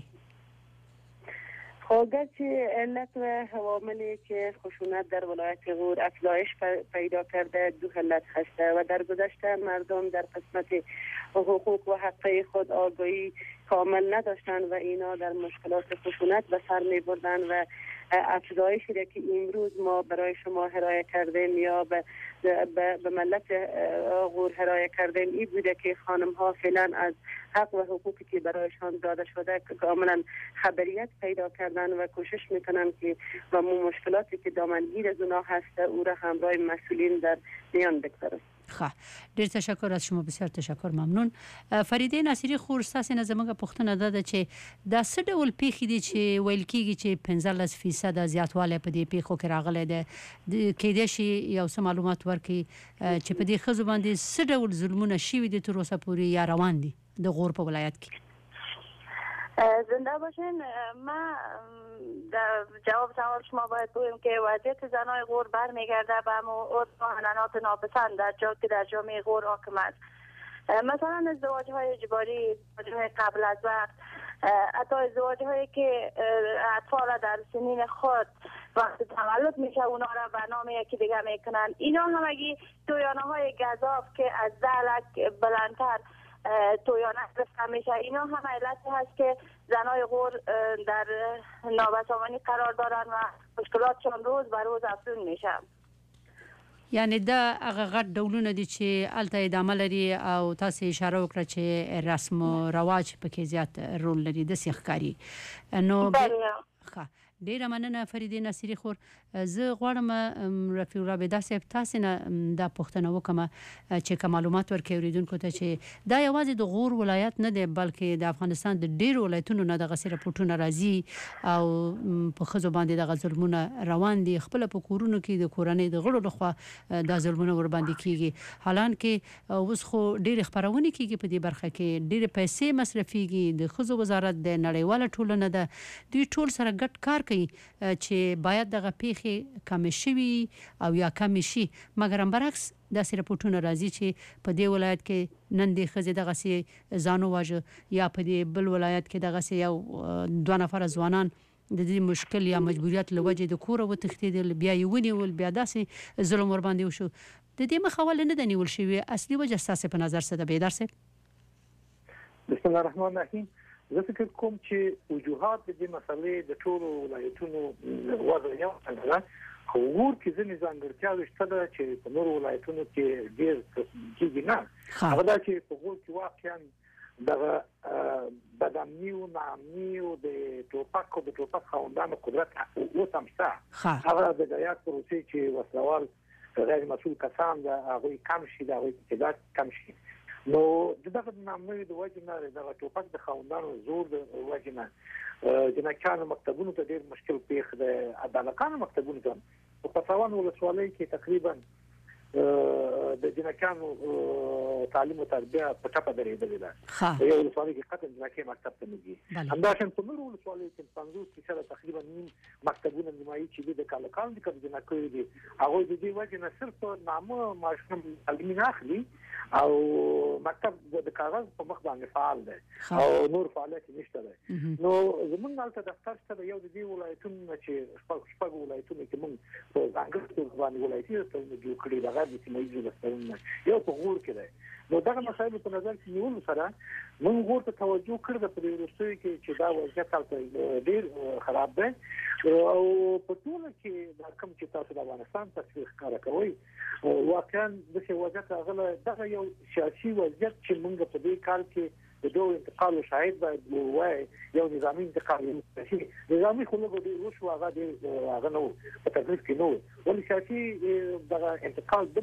خب گرچه علت و حواملی که خشونت در ولایت غور افزایش پیدا کرده دو علت هسته و در گذشته مردم در قسمت حقوق و حقوق خود آگاهی کامل نداشتند و اینا در مشکلات خشونت به سر می بردن و افزایشی را که امروز ما برای شما هرایه کردیم یا به به, به ملت غور هرایه کردیم این بوده که خانم ها فعلا از حق و حقوقی که برایشان داده شده کاملا خبریت پیدا کردن و کوشش میکنن که و مشکلاتی که دامنگیر از اونا هسته او را همراه مسئولین در میان بگذارن. خب ډیر تشکر از شما، بسیار تشکر، ممنون. فریده ناصری خور ستاسو نه زموږ پوښتنه ده چې دا څه ډول پیښې دي چې ویل کېږي چې پنځلس فیصد زیاتوالی په دې پیښو کې راغلی دی، کېدای شي یو څه معلومات ورکړي چې په دې ښځو باندې څه ډول ظلمونه شوي دي تر اوسه پورې یا روان دي د غور په ولایت کې؟ زنده باشین. ما در جواب سوال شما باید بگویم که وضعیت زنای غور برمیگرده به عرف و عنعنات ناپسند در جا که در جامعه غور حاکم است. مثلا ازدواج های اجباری، ازدواج های قبل از وقت، حتی ازدواج هایی که اطفال در سنین خود وقت تولد میشه اونا را به نام یکی دیگه میکنن. اینا همگی تویانه های گزاف که از ده لک بلندتر تویانه گرفته میشه. اینا هم علتی هست که زنای غور در نابسامانی قرار دارن و مشکلاتشان روز به روز افزون میشه. یعنی دا هغه غټ ډولونه دي چې الته ادامه لري او تاسو اشاره وکړه چې رسم او رواج پکې زیات رول لري د سیخکاری. نو ښه ډیره مننه فریده ناصری خور. زه غواړم رفیع الرابطه صاحب تاسو نه دا پوښتنه وکم چې کوم معلومات ورکړي اوریدونکو ته چې دا یوازې د غور ولایت نه دی بلکې د افغانستان د ډیرو ولایتونو نه د غسر پټونه راځي او په خزو باندې د ظلمونه روان دي. خپل په کورونو کې د کورنۍ د غړو لخوا د ظلمونه ور باندې کیږي، حالانکه اوس خو ډیر خبرونه کیږي په دې برخه کې ډیر پیسې مصرفيږي. د خزو وزارت د نړیواله ټولنه ده دوی ټول سره ګډ کار کوي چې باید دغه پیښې کم شي او یا کم شي، مګر برعکس داسې رپورټونه راځي چې په دې ولایت کې نن د خزې دغه سي ځانو واجه یا په دې بل ولایت کې دغه سي یو دوه نفر ځوانان د دې مشکل یا مجبوریت لوجه د کور او تختیدل بیا یې ونیول بیا داسې ظلم ور باندې وشو. د دې مخاوله نه د نیول شوی اصلي وجه ستاسو په نظر څه ده بیدار صاحب؟ بسم الله الرحمن الرحیم. زه فکر کوم چې وجوهات د دې مسلې د ټولو ولایتونو وضع یو څنګه خو غور کې ځینې ځانګړتیاوې شته ده چې په نورو ولایتونو کې ډېر کېږي نه. هغه دا چې په غور کې واقعا دغه بدامني او نامني او د ټوپک او د ټوپک خاوندانو قدرت اوس هم شته. هغه د ځایات پروسې چې وسلوال غیر مسؤل کسان د هغوی کم شي، د هغوی تعداد کم شي. نو دغه نامنوي د وجه نه دغه ټوپک د خاوندانو زور د وجه نه جنکانو مکتبونو ته ډېر مشکل پیښ دی. عدالتانو مکتبونو ته په پساوان ولسوالۍ کې تقریبا د جنکانو تعلیم او تربیه په ټاپه درېدلې ده. یو ولسوالۍ کې قطعا جنکې مکتب ته نه ځي. همداشان په نورو ولسوالیو کې پنځوس فیصده تقریبا نیم مکتبونه نیمایي چې د کالکان د کړه جنکې دي هغه د دې وجه نه صرف نامه ماشوم تعلیم نه اخلي او مکتب د کاغذ په مخ باندې فعال دی او نور فعالیت نشته دی. نو زمونږ هلته دفتر شته یو د دې ولایتونو چې شپږ شپږ ولایتونو کې مونږ په ځانګړي توګه باندې ولایتي دفترونه جوړ کړي دغه د سیمه ییزو دفترونه یو په غور کې دی. نو دغه مسایل په نظر کې نیولو سره مونږ غور ته توجه کړو په دې وروستیو کې چې دا وضعیت هلته ډېر خراب دی او په ټوله کې دا کوم چې تاسو د افغانستان تصویر ښکاره کوئ واقعا دغه وضعیت هغه دغه یو سیاسي وضعیت چې مونږ په دې کال کې د دوه انتقال شاهد باید وای یو نظامی انتقال شي. نظامی خو له دې وشو هغه د هغه نو په تدریس کې نو ولې سیاسي دغه انتقال د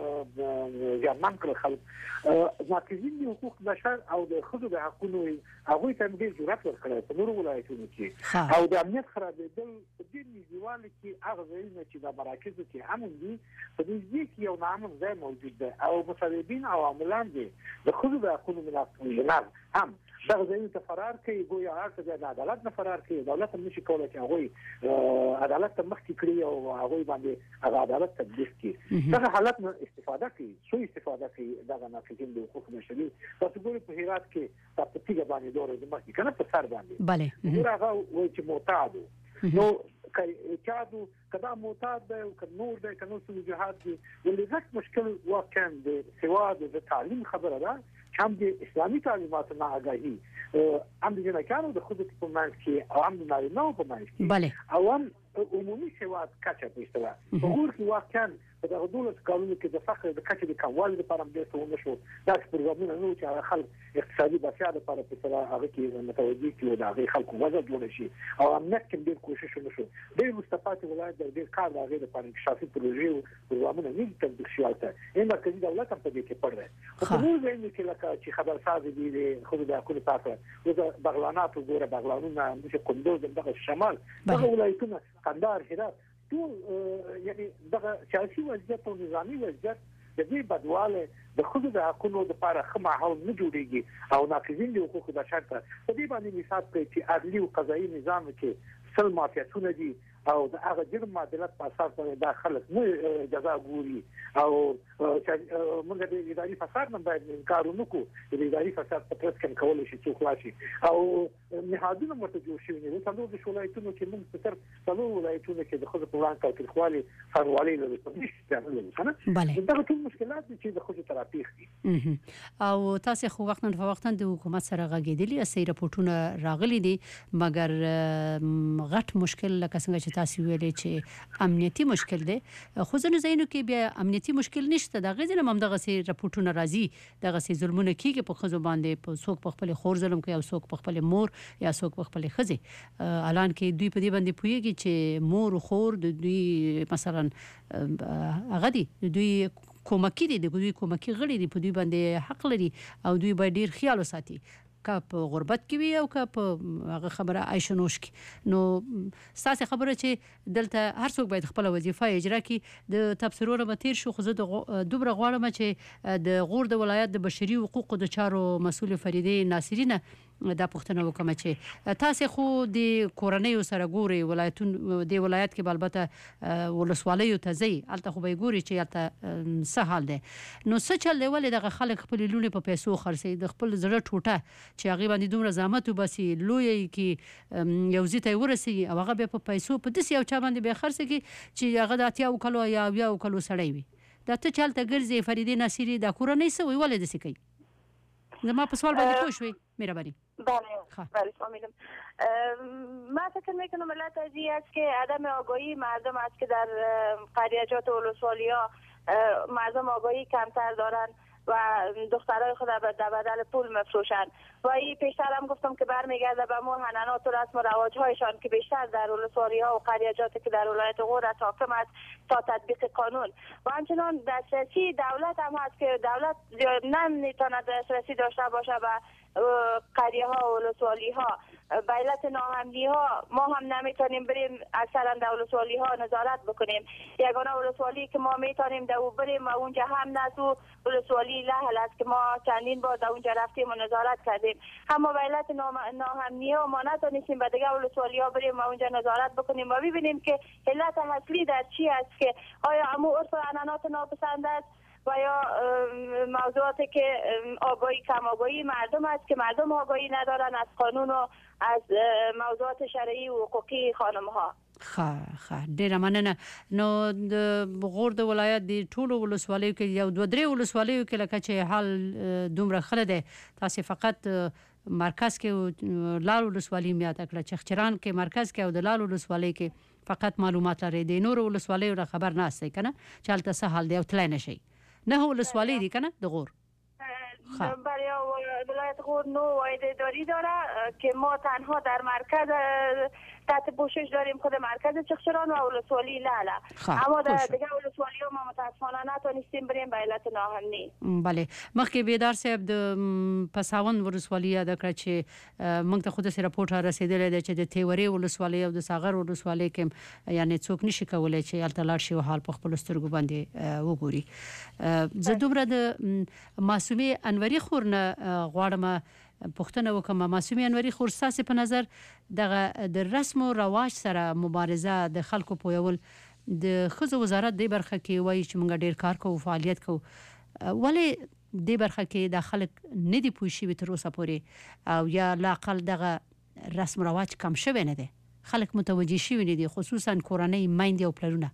ځمان کړ خلک ناقضین حقوق بشر او د خزو د حقوقو هغه ته ډېر ضرورت ورکړي په نورو ولایتونو کې او د امنیت خرابېدل په دې نږدېوالي کې هغه ځایونه چې د مراکزو کې امن دي په دې کې یو نامن ځای موجود دی او مصالحین او عاملان دي د خزو د حقوقو ملاتړ هم دغه ځایونو ته فرار کوي ګویا هغه د عدالت نه فرار کوي دولت هم نشي کولای چې هغوی عدالت ته مخکې کړي او هغوی باندې هغه عدالت تطبیق کړي دغه حالت نه استفاده کوي سو استفاده کوي دغه ناقضین د حقوق بشري تاسو ګورئ په هرات کې په پټیګه باندې دوره د مخکې کنه په سر باندې بله نور هغه وایي چې معتاد نو کادو کدا معتاد دی او که نور دی که نور څه جهاد دي ولې غټ مشکل واقعا د سواد د تعلیم خبره ده هم د اسلامي تعلیماتو نه آگاهي هم د جنکانو د خود په منځ کې او هم د نارینه‌و په منځ کې او هم عمومي سواد کچه په اصطلاح په غور کې واقعا په دغه دولس کالونو کې د فقر د کچې د کموالي لپاره هم ډېر څه ونه شو داسې پروګرامونه نه وو چې هغه خلک اقتصادي بسیا لپاره په اصطلاح هغه کې متوجه کړي او د هغې خلکو وضع جوړه شي او امنیت کې ډېر کوشش ونه شو ډېر وروسته پاتې ولایت د ډېر کار د هغې لپاره انکشافي پروژې او پروګرامونه نه دي تطبیق شوي هلته این مرکزي دولت هم په دې کې پړ دی خو په نورو ځایونو کې لکه چې خبرساز دي د ښځو د حقونو په هکله اوس بغلانات وګوره بغلانونه همداسې کندوز همدغه شمال دغه ولایتونه قندهار هرات ټول یعنی دغه سیاسي وضعیت او نظامي وضعیت د دې بدواله د ښځو د حقونو لپاره ښه ماحول نه جوړېږي او ناقضین د حقوقو بشر ته په دې باندې مثال کوي چې عدلي او قضایي نظام کې سل مافیاتونه دي او د هغه جرم معادلت په اساس باندې دا خلک نه جزا ګوري او موږ د اداري فساد نه باید انکار ونکړو د اداري فساد په ترڅ کې کولای شي څوک راشي او نهادونه مرته جوړ شوي دي څلور د ولایتونو کې موږ په تر څلور ولایتونو کې د خود په وړاندې تاوتریخوالي فروالي لري په نشي تعمل کنه دا ټول مشکلات دي چې د خود تراپیخ دي او تاسو خو وخت نه وخت د حکومت سره غږیدلی اسې راپورټونه راغلي دي مګر غټ مشکل لکه څنګه تاسو ویلې چې امنیتي مشکل دی خو ځینې ځایونو کې بیا امنیتي مشکل نشته دا غوښنه هم دغه سي راپورټونه راځي دغه سي ظلمونه کیږي په خزو باندې په څوک په خپل خور ظلم کوي او څوک په خپل مور یا څوک په خپل خزي اعلان کې دوی په دې باندې پويږي چې مور خور د دوی مثلا هغه دي دوی کومکی دي د دوی کومکی غړي دي په دوی باندې حق لري او دوی باید ډیر خیال وساتي که په غربت کې وي او که په هغه خبره عايشنوش کې نو ساسه خبره چې دلته هر څوک باید خپل وظیفه اجرا کړي د تبصرو به تیر شو خو زه د دوبره غواړم چې د غور د ولایت د بشري حقوقو د چارو مسول فریده ناصرینه دا پښتنه وکم چې تاسو خو د کورنۍ سره ګوري ولایتون د ولایت کې بالبته ولسوالۍ ته ځي الته خو به ګوري چې الته سهال ده نو څه چل ولې د خلک خپل لونه په پیسو خرڅي د خپل زړه ټوټه چې هغه باندې دومره زحمت وباسي لوی کې یو ځای ورسي او هغه به په پیسو په دسي او چا باندې به خرڅي چې هغه د اتیا او کلو یا بیا او کلو سړی وي دا ته چلته ګرځي فریده ناصری د کورنۍ سوی ولې دسي کوي زما په سوال باندې پوه شوي مهربانی بله بله فهمیدم من فکر میکنم علت ازی است که عدم آگاهی مردم است که در قریجات و ولسوالی ها مردم آگاهی کمتر دارن و دخترای خود در بدل پول مفروشن و این پیشتر هم گفتم که برمیگرده به مون حنانات و رسم و رواجهایشان که بیشتر در ولسوالی ها و قریجاتی که در ولایت غور حاکم است تا تطبیق قانون و همچنان دسترسی دولت هم هست که دولت نمیتواند دسترسی داشته باشه و قریه ها و ولسوالی ها به علت ناامنی ها ما هم نمیتونیم بریم اکثرا در ولسوالی ها نظارت بکنیم یگانه ولسوالی که ما میتونیم در بریم و اونجا هم نزو ولسوالی لحل است که ما چندین بار در اونجا رفتیم و نظارت کردیم اما به علت ناامنی ها ما نتونستیم به دیگه ولسوالی ها بریم و اونجا نظارت بکنیم و ببینیم که علت اصلی در چی است که آیا امو عرف و عنعنات ناپسند است و یا موضوعاتی که آگاهی کم آگاهی مردم است که مردم آگاهی ندارن از قانون و از موضوعات شرعی و حقوقی خانم ها خا خا ډیره مننه نو د غور د ولایت د ټولو ولسوالیو کې یو دوه درې ولسوالیو کې لکه چې حال دومره خره ده تاسو فقط مرکز کې لال ولسوالی میات کړه چخچران کې مرکز کې او د لال ولسوالی کې فقط معلومات لري د نور ولسوالیو را خبر نه استي کنه چالتہ سهال دی او تلای نشي نه ولسوالی دی کنه د غور برای ولایت غور نو واحد داری داره که ما تنها در مرکز تحت پوشش داریم خود مرکز چخچران و ولسوالی لاله اما در دیگه ولسوالی ها ما متاسفانه نتونستیم بریم به علت ناامنی بله مخکې بیدار صاحب د پساون ولسوالی یاد کړ چې موږ ته خود سره راپورټ رسیدلی دی چې د تیوري ولسوالی او د ساغر ولسوالی کې یعنی څوک نشي کولای چې التلار شي حال په خپل سترګو باندې وګوري زه دومره د معصومه انوري خورنه غواړم پښتنه وکم معصوم انوري خورساسه په نظر دغه د رسم او رواج سره مبارزه د خلکو پویول د خزو وزارت د برخه کې وایي چې موږ ډیر کار کوو فعالیت کوو ولی د برخه کې د خلک نه دی پوښي به تر اوسه پورې او یا لا اقل دغه رسم رواج کم شوی نه دی خلک متوجه شوی نه دي خصوصا کورنۍ میندې او پلرونه.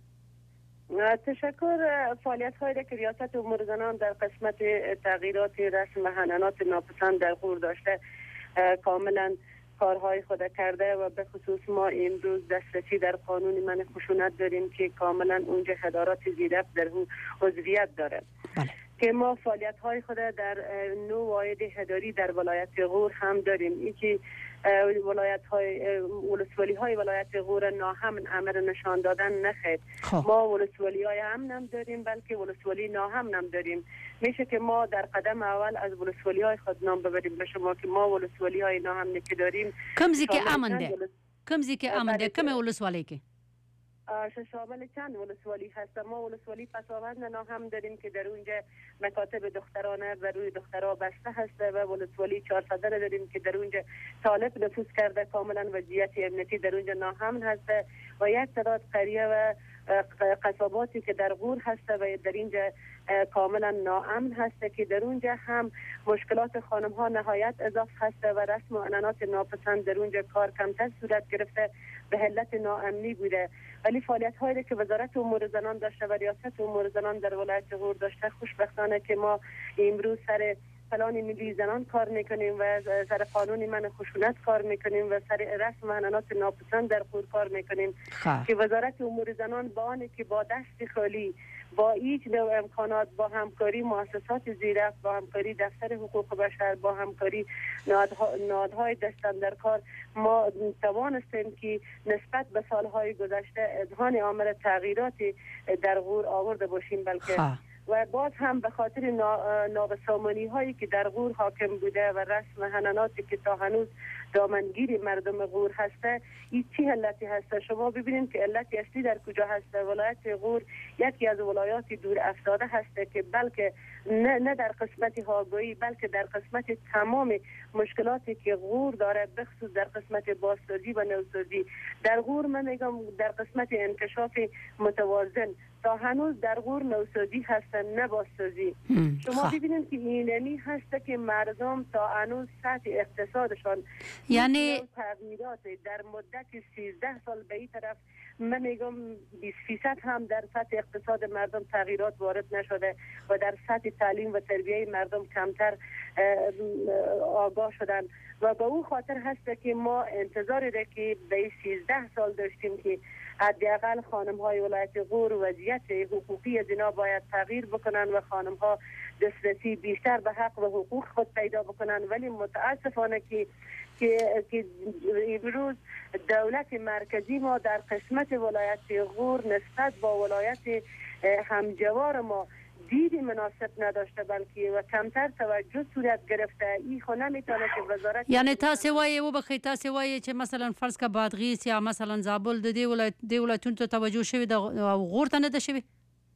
تشکر. فعالیت های که ریاست امور زنان در قسمت تغییرات رسم و حنانات ناپسند در غور داشته کاملا کارهای خود کرده و به خصوص ما امروز دسترسی در قانون من خشونت داریم که کاملا اونجا هدارات زیرک در عضویت داره بله. که ما فعالیت های خود در نو واحد هداری در ولایت غور هم داریم. این که ولایت های ولسوالی های ولایت غور ناامن امر نشان دادن نخید ما ولسوالی های امن هم داریم بلکه ولسوالی ناامن هم داریم. میشه که ما در قدم اول از ولسوالی های خود نام ببریم به شما که ما ولسوالی های ناامن که داریم کمزی که امن ده کمزی که امن ده کم ولسوالی که شامل چند ولسوالی هست. ما ولسوالی پساوند ناهم داریم که در اونجا مکاتب دخترانه و روی دخترها بسته هسته و ولسوالی چهار صدر داریم که در اونجا طالب نفوذ کرده کاملا وضعیت امنیتی در اونجا ناامن هسته و یک تعداد قریه و قصاباتی که در غور هسته و در اینجا کاملا ناامن هسته که در اونجا هم مشکلات خانم ها نهایت اضافه هسته و رسم و عنعنات ناپسند در اونجا کار کمتر صورت گرفته به علت ناامنی بوده. ولی فعالیت هایی که وزارت امور زنان داشته و ریاست امور زنان در ولایت غور داشته خوشبختانه که ما امروز سر پلان ملی زنان کار میکنیم و سر قانون من خشونت کار میکنیم و سر رسم و حنانات ناپسند در غور کار میکنیم که وزارت امور زنان با آنه که با دست خالی با هیچ نوع امکانات با همکاری مؤسسات زیرک با همکاری دفتر حقوق بشر با همکاری نهادها، نهادهای دستاندرکار ما توانستیم که نسبت به سالهای گذشته اذهان عامل تغییراتی در غور آورده باشیم بلکه خواه. و باز هم به خاطر نابسامانی هایی که در غور حاکم بوده و رسم حناناتی که تا هنوز دامنگیر مردم غور هسته این چی علتی هسته؟ شما ببینید که علت اصلی در کجا هسته. ولایت غور یکی از ولایات دور افتاده هسته که بلکه نه, نه در قسمت هاگویی بلکه در قسمت تمام مشکلاتی که غور داره بخصوص در قسمت بازسازی و نوسازی در غور من میگم در قسمت انکشاف متوازن تا هنوز در غور نوسازی هستن نه بازسازی. شما ببینید که اینمی هسته که مردم تا هنوز سطح اقتصادشان یعنی تغییرات در مدت سیزده سال به این طرف من میگم بیست فیصد هم در سطح اقتصاد مردم تغییرات وارد نشده و در سطح تعلیم و تربیه مردم کمتر آگاه شدن و به اون خاطر هست که ما انتظاری را که به سیزده سال داشتیم که حداقل خانم های ولایت غور وضعیت حقوقی از اینا باید تغییر بکنن و خانم ها دسترسی بیشتر به حق و حقوق خود پیدا بکنن. ولی متاسفانه که که که امروز دولت مرکزی ما در قسمت ولایت غور نسبت با ولایت همجوار ما دید مناسب نداشته بلکه و کمتر توجه صورت گرفته. این خو نمیتونه که وزارت یعنی تاسو وایي و بخی تاسو وایي چې مثلا فرض کا بادغیس یا مثلا زابل د دې ولایت د ولایتونو ته توجه شوی د غور ته نه ده شوی.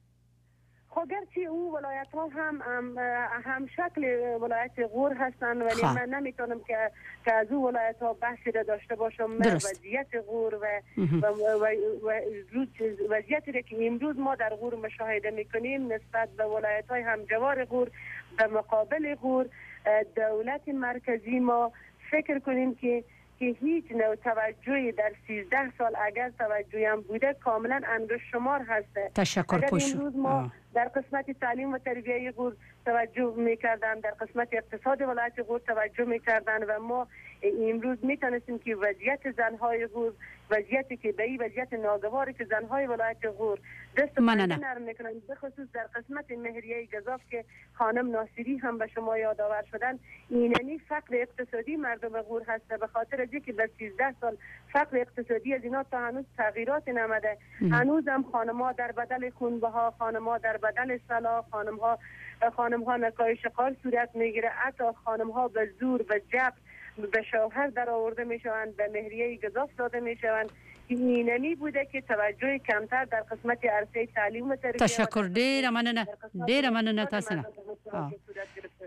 خب گرچه او ولایت ها هم هم, هم شکل ولایت غور هستن ولی خواه. من نمیتونم که که از او ولایت ها بحثی را داشته باشم. من وضعیت غور و و, و, و وضعیتی را که امروز ما در غور مشاهده میکنیم نسبت به ولایت های همجوار غور به مقابل غور دولت مرکزی ما فکر کنیم که که هیچ نوع توجهی در سیزده سال اگر توجهی هم بوده کاملا انگشت شمار هسته. تشکر اگر پوش. امروز ما آه. در قسمت تعلیم و تربیه غور توجه میکردن در قسمت اقتصاد ولایت غور توجه میکردن و ما امروز میتونستیم که وضعیت زنهای غور وضعیتی که به این وضعیت ناگواری که زنهای ولایت غور دست پنجه نرم میکنن به خصوص در قسمت مهریه گزاف که خانم ناصری هم به شما یادآور شدن اینمی فقر اقتصادی مردم غور هسته به خاطر از اینکه به سیزده سال فقر اقتصادی از اینا تا هنوز تغییرات نمده. هنوز هم خانم‌ها در بدل خونبها خانم‌ها در بدل صلاح خانم‌ها خانم‌ها نکاح شغال صورت میگیره حتی خانم‌ها به زور به جبر به شوهر در آورده میشوند به مهریه گزاف داده میشوند. اینمی بوده که توجه کمتر در قسمت عرصه تعلیم و تربیت. تشکر ډیر مننه ډیر مننه تاسو نه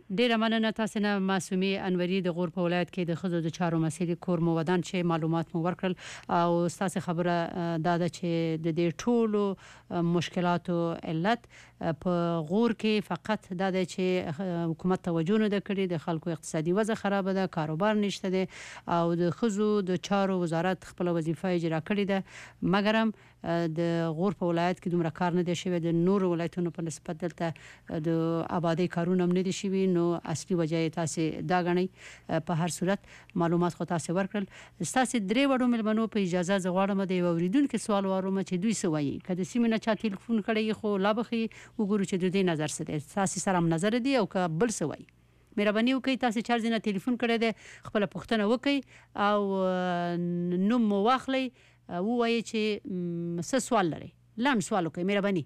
ډیره مننه تاسو نه معصومي انوري د غور په ولایت کې د خزو د چارو مسلې کور مو ودان چې معلومات مو ورکړل او تاسو خبره دا ده چې د دې ټولو مشکلاتو علت په غور کې فقط دا ده چې حکومت توجه نه کړي د خلکو اقتصادي وضع خراب ده کاروبار نشته ده او د خزو د چارو وزارت خپل وظیفه اجرا کړې ده مګر هم د غور په ولایت کې دومره کار نه دی شوی د نور ولایتونو په نسبت دلته د آبادی کارونه هم نه دي شوي نو اصلي وجه یې تاسې دا ګڼئ په هر صورت معلومات خو تاسې ورکړل ستاسې درې وړو مېلمنو په اجازه زه غواړم د یو اورېدونکي سوال واورم چې دوی څه وایي که د سیمې نه چا ټلیفون کړی خو لا به ښې وګورو چې د دې نظر څه دی ستاسې سره هم نظر دی او که بل څه وایي مهرباني وکړئ تاسې چا ځینه ټلیفون کړی دی خپله پوښتنه وکړئ او نوم مو واخلئ ووایي چې څه سوال لرئ لنډ سوال وکړئ مهرباني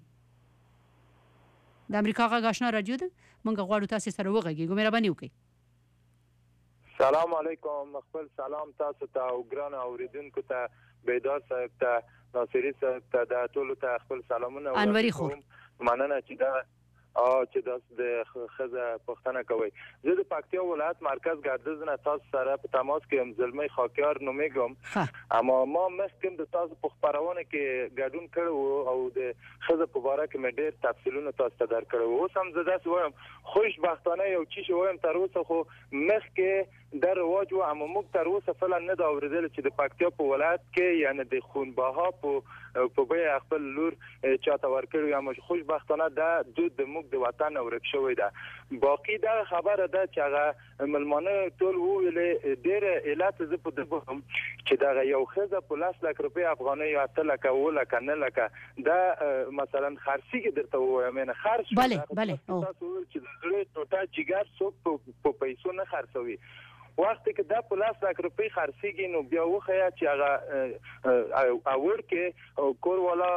د امریکا غږ آشنا راډیو ده موږ غواړو تاسې سره وغږیږو مهرباني وکړئ سلام علیکم خپل سلام تاسو ته او ګرانو اوریدونکو ته بیدار صاحب ته ناصري صاحب ته د ټولو ته خپل سلامونه انوري خور مننه چې دا او چې د خزه پښتنه کوي زه د پکتیا ولایت مرکز ګردز نه تاسو سره په تماس کې ام زلمی خاکیار نومېږم اما ما مخکې د تاسو په خبرونه کې ګډون کړو او د خزه په اړه کې مې ډېر تفصیلونه تاسو ته درکړو اوس هم زه داسې وایم خوشبختانه یو چی شو وایم تر اوسه خو مخکې د رواج و اما موږ تر اوسه فعلا نه دا اوریدل چې د پکتیا په ولایت کې یعنی د خونبها په په بیا خپل لور چاته ورکړو یا مش خوشبختانه دا د موږ د وطن ورک شوی ده باقی دا خبره ده چې هغه ملمانه ټول ویلې ډېر علت زه په دغه چې دا یو خزه په لاس لک روپی افغاني یا تل کول کنه لکه دا مثلا خرڅي کې درته وایم نه خرڅ بله بله تاسو چې د زړه ټوټه جګر څوک په پیسو نه خرڅوي وخت کې دا په لاس لک روپی خرڅيږي نو بیا وخیا چې هغه اور کې کور والا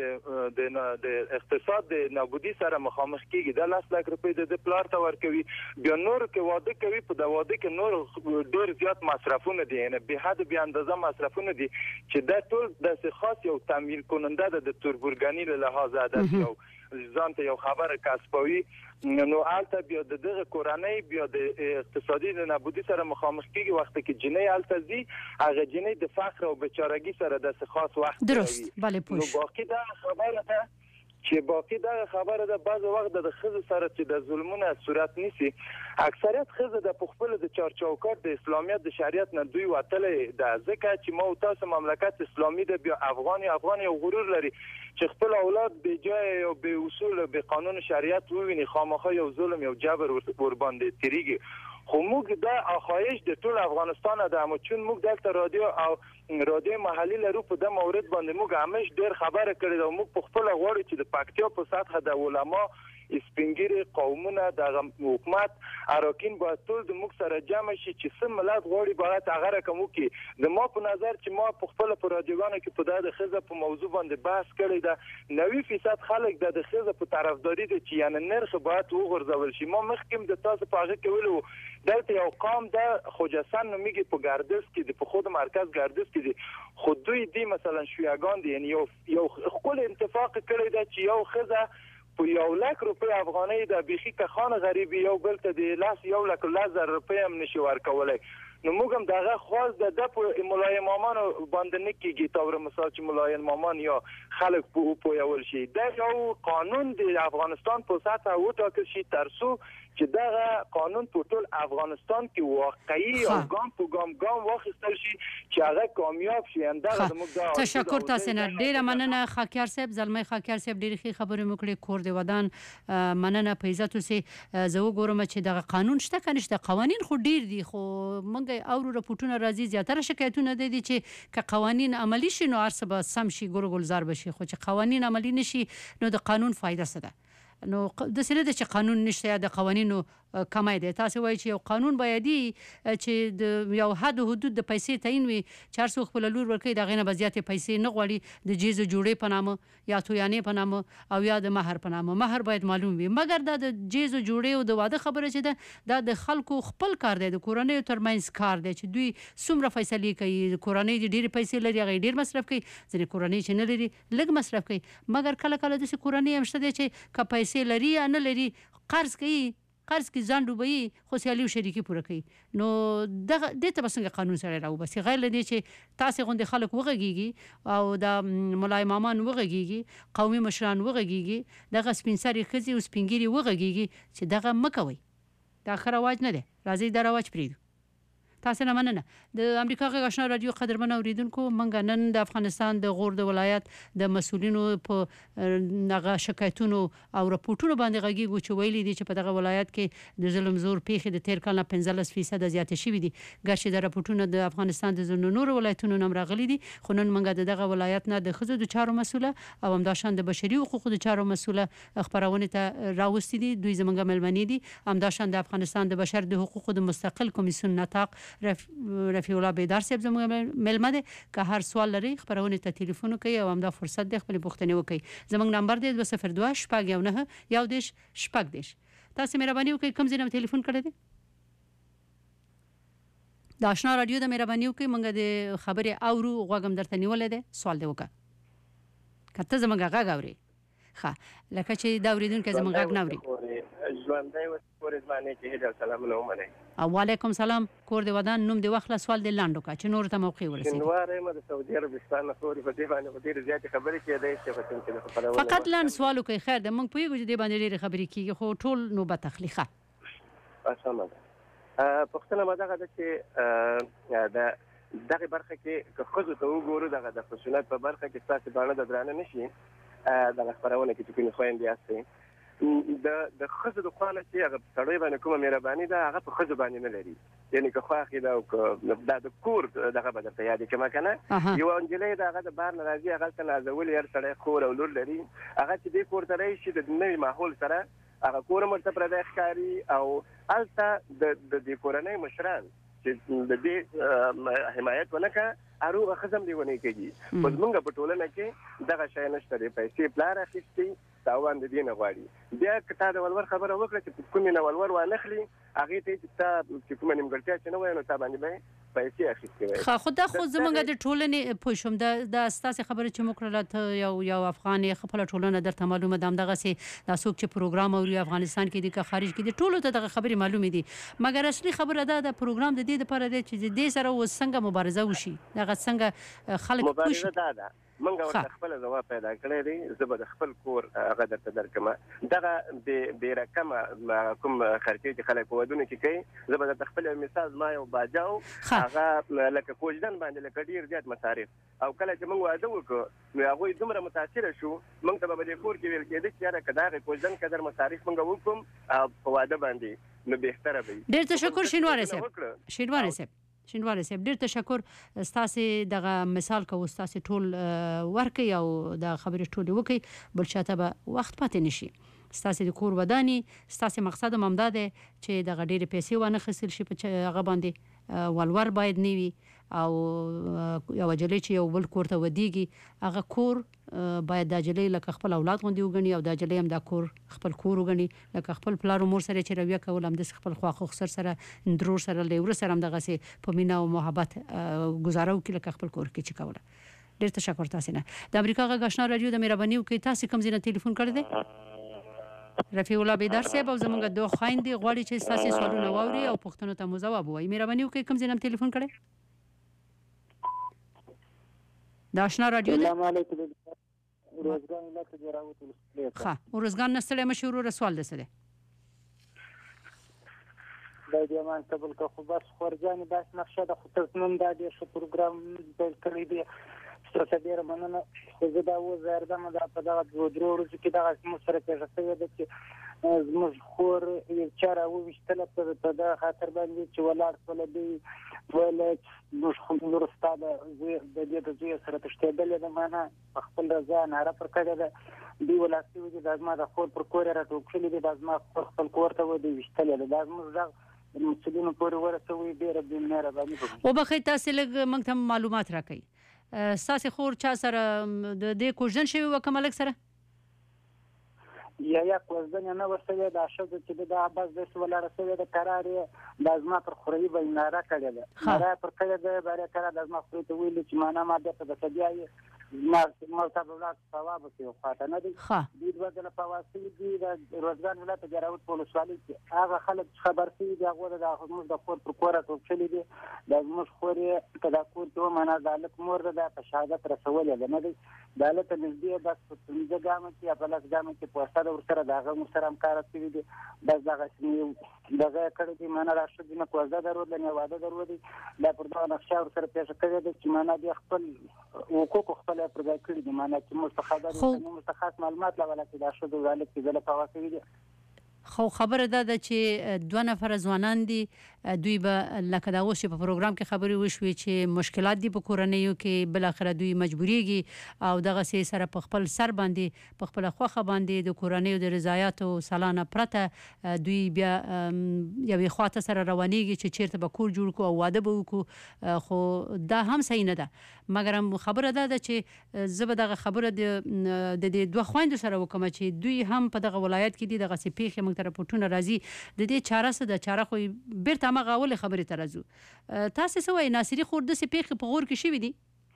د د اقتصاد د نابودي سره مخامخ کیږي دا لاس لک روپی د پلار ته ورکوي بیا نور کې واده کوي په دا واده کې نور ډیر زیات مصرفونه دي نه به حد بیا اندازه مصرفونه دي چې دا ټول د خاص یو تمویل کننده د توربورګانی له لحاظه ده یو ځان ته یو خبره کسبوي نو البته بیا د دغه کورنۍ بیا د اقتصادي نابودي سره مخامخ کیږي وخت کې جنۍ البته زی هغه جنۍ د فقر او بیچارهګي سره د خاص وخت درست بله پوش نو باقی دا خبره ده چې باقی دا خبره ده بعض وخت د خزو سره چې د ظلمونه صورت نیسي اکثریت خزه د پخپل د چارچوکات د اسلامیت د شریعت نه دوی وتلې د ځکه چې مو تاسو مملکت اسلامي د بیا افغاني افغاني غرور لري چې خپل اولاد به جای او به اصول به قانون شریعت وویني خامخا یو ظلم یو جبر ور باندې تیریږي خو موږ دا اخایش د ټول افغانستان د امو چون موږ دلته رادیو او رادیو محلي لرو په د مورد باندې موږ همیش ډیر خبره کړې او موږ په خپل غوړو چې د پکتیا په سطح د علما سپینګری قومونه د حکومت اراکین باید ټول د موږ سره جمع شي چې سم ملت غوړي باید هغه کوم کې د ما په نظر چې ما په خپل په رادیوګانو کې په د خزه په موضوع باندې بحث کړی دا نوي فیصد خلک د خزه په طرفداري دي چې یعنی نرخ باید وغورځول شي ما مخکې د تاسو په هغه کې ویلو دلته یو قام د خوجستان نومېږي په ګردز کې د په خود مرکز ګردز کې دي خود دوی دي مثلا شیعاګان دي یعنی یو یو خپل اتفاق کړی دا چې یو خزه په یو لک روپی افغاني د بيخي که خان غریبي یو بل ته د لاس یو لک لزر روپی هم نشي ورکولای نو موږ هم دغه خاص د د مولای مامان باندې نه کیږي تور مثال چې مولای مامان یا خلک په په یول شي دا یو قانون د افغانستان په سطح وټاکل شي ترڅو چې دغه قانون په ټول افغانستان کې واقعي او ګام په ګام ګام واخیستل شي چې هغه کامیاب شي اندغه موږ دا تشکر تاسو نه ډیره مننه خاکیار صاحب زلمی خاکیار صاحب ډیره ښه خبرې وکړې کور دی ودان مننه په عزت اوسې زه وګورم چې دغه قانون شته کنه شته قوانین خو ډیر دي خو موږ او رپورټونه راځي زیاتره شکایتونه دي چې ک قوانین عملی شي نو ارسه به سم شي ګور ګلزار بشي خو چې قوانین عملی نشي نو د قانون فائدہ څه ده نو د سره د چې قانون نشته یا د قوانینو کمای دی تاسو وایي چې یو قانون بایدي چې د یو حد حدود د پیسې تعین وي چهار سو خپل لور ورکړي د غینه بزیاتې پیسې نه غواړي د جیزو جوړې په نامه یا تویانې په نامه او یا د مہر په نامه مہر باید معلوم وي مګر دا د جیزو جوړې او د واده خبره چې ده دا د خلکو خپل کار دی د کورنۍ ترمنځ کار دی چې دوی څومره فیصله کوي کورنۍ د ډېر پیسې لري هغه ډېر مصرف کوي ځینې کورنۍ چې نه لري لږ مصرف کوي مګر کله کله د کورنۍ هم شته چې که پیسې لري یا نه لري قرض کوي قرض کې ځان ډوبوي خو سیالي او شریکي پوره کوي نو دغه دې ته څنګه قانون سره راوباسي غیر لدی چې تاسو غوندي خلک وغږیږي او د مولای مامان وغږیږي قومي مشران وغږیږي دغه سپینسري خزي او سپینګيري وغږیږي چې دغه مکوي دا خره واج نه ده راځي دا رواج پریدو تاسو نه مننه د امریکا غږ آشنا رادیو قدرمن اوریدونکو منګ نن د افغانستان د غور د ولایت د مسولینو په نغه شکایتونو او راپورټونو باندې غږیږو چې ویلي دي چې په دغه ولایت کې د ظلم زور پیښې د تیر کال نه پنځلس فیصد زیات شوي دي ګرچې د راپورټونو د افغانستان د زنو نور ولایتونو نوم راغلي دي خو نن منګ دغه ولایت نه د خزو د چارو مسوله او همداشان د بشري حقوقو د چارو مسوله خبرونه ته راوستي دي دوی زمونږ ملمنې دي همداشان د افغانستان د بشر د حقوقو د مستقل کمیسیون نطاق رف... رفیع الله بیدار صاحب زموږ ملمه ده که هر سوال لري خبرونه ته ټلیفون کوي او همدا فرصت د خپل پوښتنه وکړي زموږ نمبر دی دوه صفر دوه شپږ یو نه یو دیش شپږ دیش تاسو مهرباني وکړئ کوم ځای نه ټلیفون کړی دی د آشنا رادیو د مهرباني وکړئ موږ د خبرې اورو غوږم درته نیولې ده سوال دی وکړه کته زموږ غږ اوري ښه لکه چې دا اوریدونکو زموږ غږ نه اوري ژوندۍ اوس پورې ځواني چې هیله سلامونه ومنئ وعلیکم سلام کور دی ودان نوم دی واخله سوال دی لاندو کا چې نور ته موقع ورسېږي شنواره یم د سعودي عربستان نه خوري په دې باندې ډېرې زیاتې خبرې کېدای شي په څه کې خبرونه فقط لاند سوال کوي خیر ده موږ پوهیږو چې دې باندې ډېرې خبرې کیږي خو ټول نوبت اخلي ښه اسانه ده پښتنه ما دغه چې د دغه برخه کې که ښځو ته وګورو دغه د خصوصیت په برخه کې ستاسو باندې د درانه نشي دغه خبرونه کې چې کومې خويندې هستي د د خزو د خپل چې هغه سړی باندې کومه مهرباني ده هغه په خزو باندې نه لري یعنی که خو اخی دا او د کور دغه به درته یاد کما کنه یو انجلۍ دغه د بار ناراضي هغه څنګه نازول هر سړی خور او لور لري هغه چې د کور ته راشي د نوې ماحول سره هغه کور مرته پر د ښکاری او الته د د کورنۍ مشران چې د دې حمایت ونکړه اروغه خزم دی ونی کېږي په موږ په ټولنه کې دغه شای نشته دی پیسې پلار اخیستي تاوان د دین غواړي بیا کته د ولور خبره وکړه چې کومې نه ولور وانخلي هغه ته چې تا چې کومه نیمګړتیا چې نه وای نو تا باندې پیسې اخیستي وای خو خدا خو زمونږ د ټولنې پوښوم د د اساسي خبره چې مکرلت یو یو افغان خپل ټولنه درته معلومه ده دغه سي د څوک چې پروګرام اوري افغانستان کې د خارج کې د ټولو ته دغه خبره معلومه دي مګر اصلي خبره ده د پروګرام د دې لپاره ده چې د دې سره وسنګ مبارزه وشي دغه څنګه خلک مبارزه ده ده منګه ورته خپل ځواب پیدا کړی دی زه به د خپل کور هغه درته درکمه دغه بې رقمه کوم خرچې چې خلک په ودونو کې کوي زه به د خپل مثال ما یو باجاو هغه لکه کوژدن باندې لکه ډیر زیات مصارف او کله چې موږ واده وکړو نو هغه دومره متاثر شو موږ ته به د کور کې ویل کېده چې یاره کداغه کوژدن قدر مصارف موږ وکړو په واده باندې نو بهتره وي ډیر تشکر شینواره صاحب شینواره صاحب شینواره صاحب ډیر تشکر ستاسو دغه مثال کو ستاسو ټول ورکي او د خبرې ټول وکي بل شاته به وخت پاتې نشي ستاسو د کور ودانی ستاسو مقصد ممداده چې دغه ډیر پیسې ونه خسل شي په هغه باندې ولور باید نیوي او یو جلې چې یو بل کور ته ودیږي هغه کور باید د جلې لکه خپل اولاد غوندي وګڼي او د جلې هم د کور خپل کور وګڼي لکه خپل پلار مور سره چې رویه کول هم د خپل خواخو خسر سره اندرور سره لیور سره هم دغه سي په مینا او محبت گزارو کې لکه خپل کور کې چې کوله ډیر تشکر تاسو نه د امریکا غږ آشنا رادیو د مهرباني وکړئ تاسو کوم ځای ټلیفون کړی دی رفیع الله بیدار صاحب او زمونږ دوه خويندې غواړي چې تاسو سوالونه واوري او پوښتنو ته مو جواب وایي مهرباني وکړئ کوم ځای ټلیفون کړی د آشنا رادیو السلام علیکم ورځګان الله ته راوته لسته ښه ورځګان نسله مشهور رسول ده سره دا دې مان تبل کو خو بس خورجان بس نقشه د خطر نن دا دې شو پروګرام بل کړی دی ستاسو ډیر مننه خو زه دا و زرده ما دا په دغه دوه درو ورځې کې دا مو سره کې راځي د چې زموږ خور یو چاره و وشتله په دا خاطر باندې چې ولاړ ول دی ولې موږ خو نور ستاده د دې د زوی سره تشتېدل د معنا خپل رضا ناره پر کړه ده دی ولاسي و د ازما د خور پر کور راټوکلې دي د ازما خپل کور ته و دی وشتله د ازما د مسلمانانو پورې ورسوي ډیر د مهرباني وکړي او بخې تاسو لږ موږ ته معلومات راکړئ ساسي خور چا سره د دې کوژدن شوی وکملک سره یا یا کوژدن نه ورسوي د اشد چې د عباس د سوال رسوي د قرار د ازما پر خوري به ناره کړی ده ناره پر کړی ده باره کړه د ازما خوري ته ویل چې معنا ما د په تبعي مرتبه ثواب کې خاطر نه دي د دوه د پواسطه دي د روزګان ولایت د راوت په ولسوالۍ کې هغه خلک خبر شي د هغه د موږ د کور پر کوره توچلې دي د موږ خوري کدا کور ته معنا د لک مور د شهادت رسولې نه دي د لته نږدې د څنګه ګام کې په لاس ګام کې پوسټه د ورسره دغه مر سره همکار کوي دي د دغه دغه کړي دي معنا راشه دي نه کوزه درود نه واده درود د پردو نقشه ورسره پیښ کړي دي چې معنا د خپل حقوق خپل پر ځای کړی دي معنا چې مستخدر او مستخص معلومات لا ولا کې دا شو د ولایت کې د پواسطه دي خو خبره ده چې دوه نفر ځوانان دي دوی به لکه دا اوس په پروګرام کې خبري وشوي چې مشکلات دي په کورنیو کې بل اخر دوی مجبوریږي او دغه سي سره په خپل سر باندې په خپل خوخه باندې د کورنیو د رضایت او سالانه پرته دوی بیا یوې خواته سره روانيږي چې چیرته به کور جوړ کو او واده به وکړو خو دا هم صحیح نه ده مګر خبره ده چې زبر دغه خبره د د دوه خويند سره وکم چې دوی هم په دغه ولایت کې دي دغه سي پیخه موږ رپورټونه راځي د دې چاره څه د چاره خو بیرته مغه اول خبره ترازو تاسو سوې ناصری خور د سپیخ په غور کې شي ودی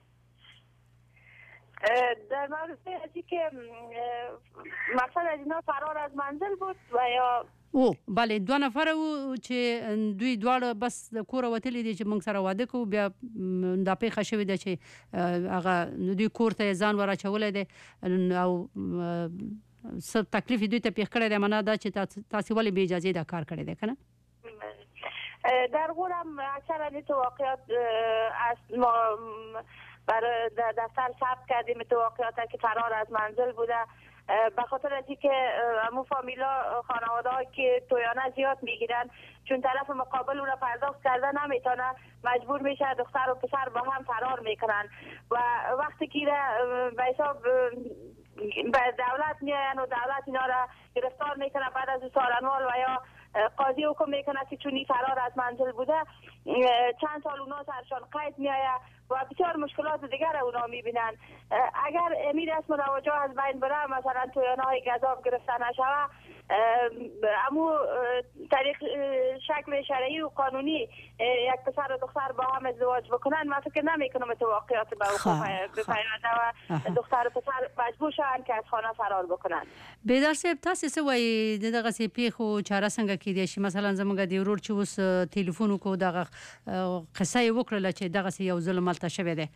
در مورد ازی که مثلا اینا فرار از منزل بود و یا او بله دوه نفر و چې دوی دواړه بس د کور وتلې دي چې موږ سره واده کوو بیا د پیښه شوې ده چې هغه دوی کور ته ځان ورچولې دي او سب تکلیف دوی ته پیښ کړی دی معنا دا چې تاسو ولې بې اجازه دا کار کړی دی کنه در غورم اکثرا این واقعات از ما برای دفتر ثبت کردیم واقعاتی که فرار از منزل بوده به خاطر از اینکه همون فامیلا خانواده ها که تویانه زیاد میگیرن چون طرف مقابل اون را پرداخت کرده نمیتونه مجبور میشه دختر و پسر با هم فرار میکنن و وقتی که به حساب به دولت میاین و دولت اینا را گرفتار میکنه بعد از سالنوال و یا قاضی حکم میکنه که چونی فرار از منزل بوده چند سال اونا سرشان قید میایه و بسیار مشکلات دیگر اونا میبینن اگر امید اسم رواجا از بین بره مثلا تویانه های گذاب گرفته نشوه امو طریق شکل شرعی و قانونی یک پسر و دختر با هم ازدواج بکنن من فکر نمیکنم تو واقعیات به وقوع بپیونده و دختر و پسر مجبور شوند که از خانه فرار بکنن بیدار صاحب تاسو څه وایي دغه سي پیخو چاره څنګه کیدی شي مثلا زموږ د ورور چې اوس ټلیفون کو دغه قصه وکړه چې دغه سي یو ظلم ملته شوی دی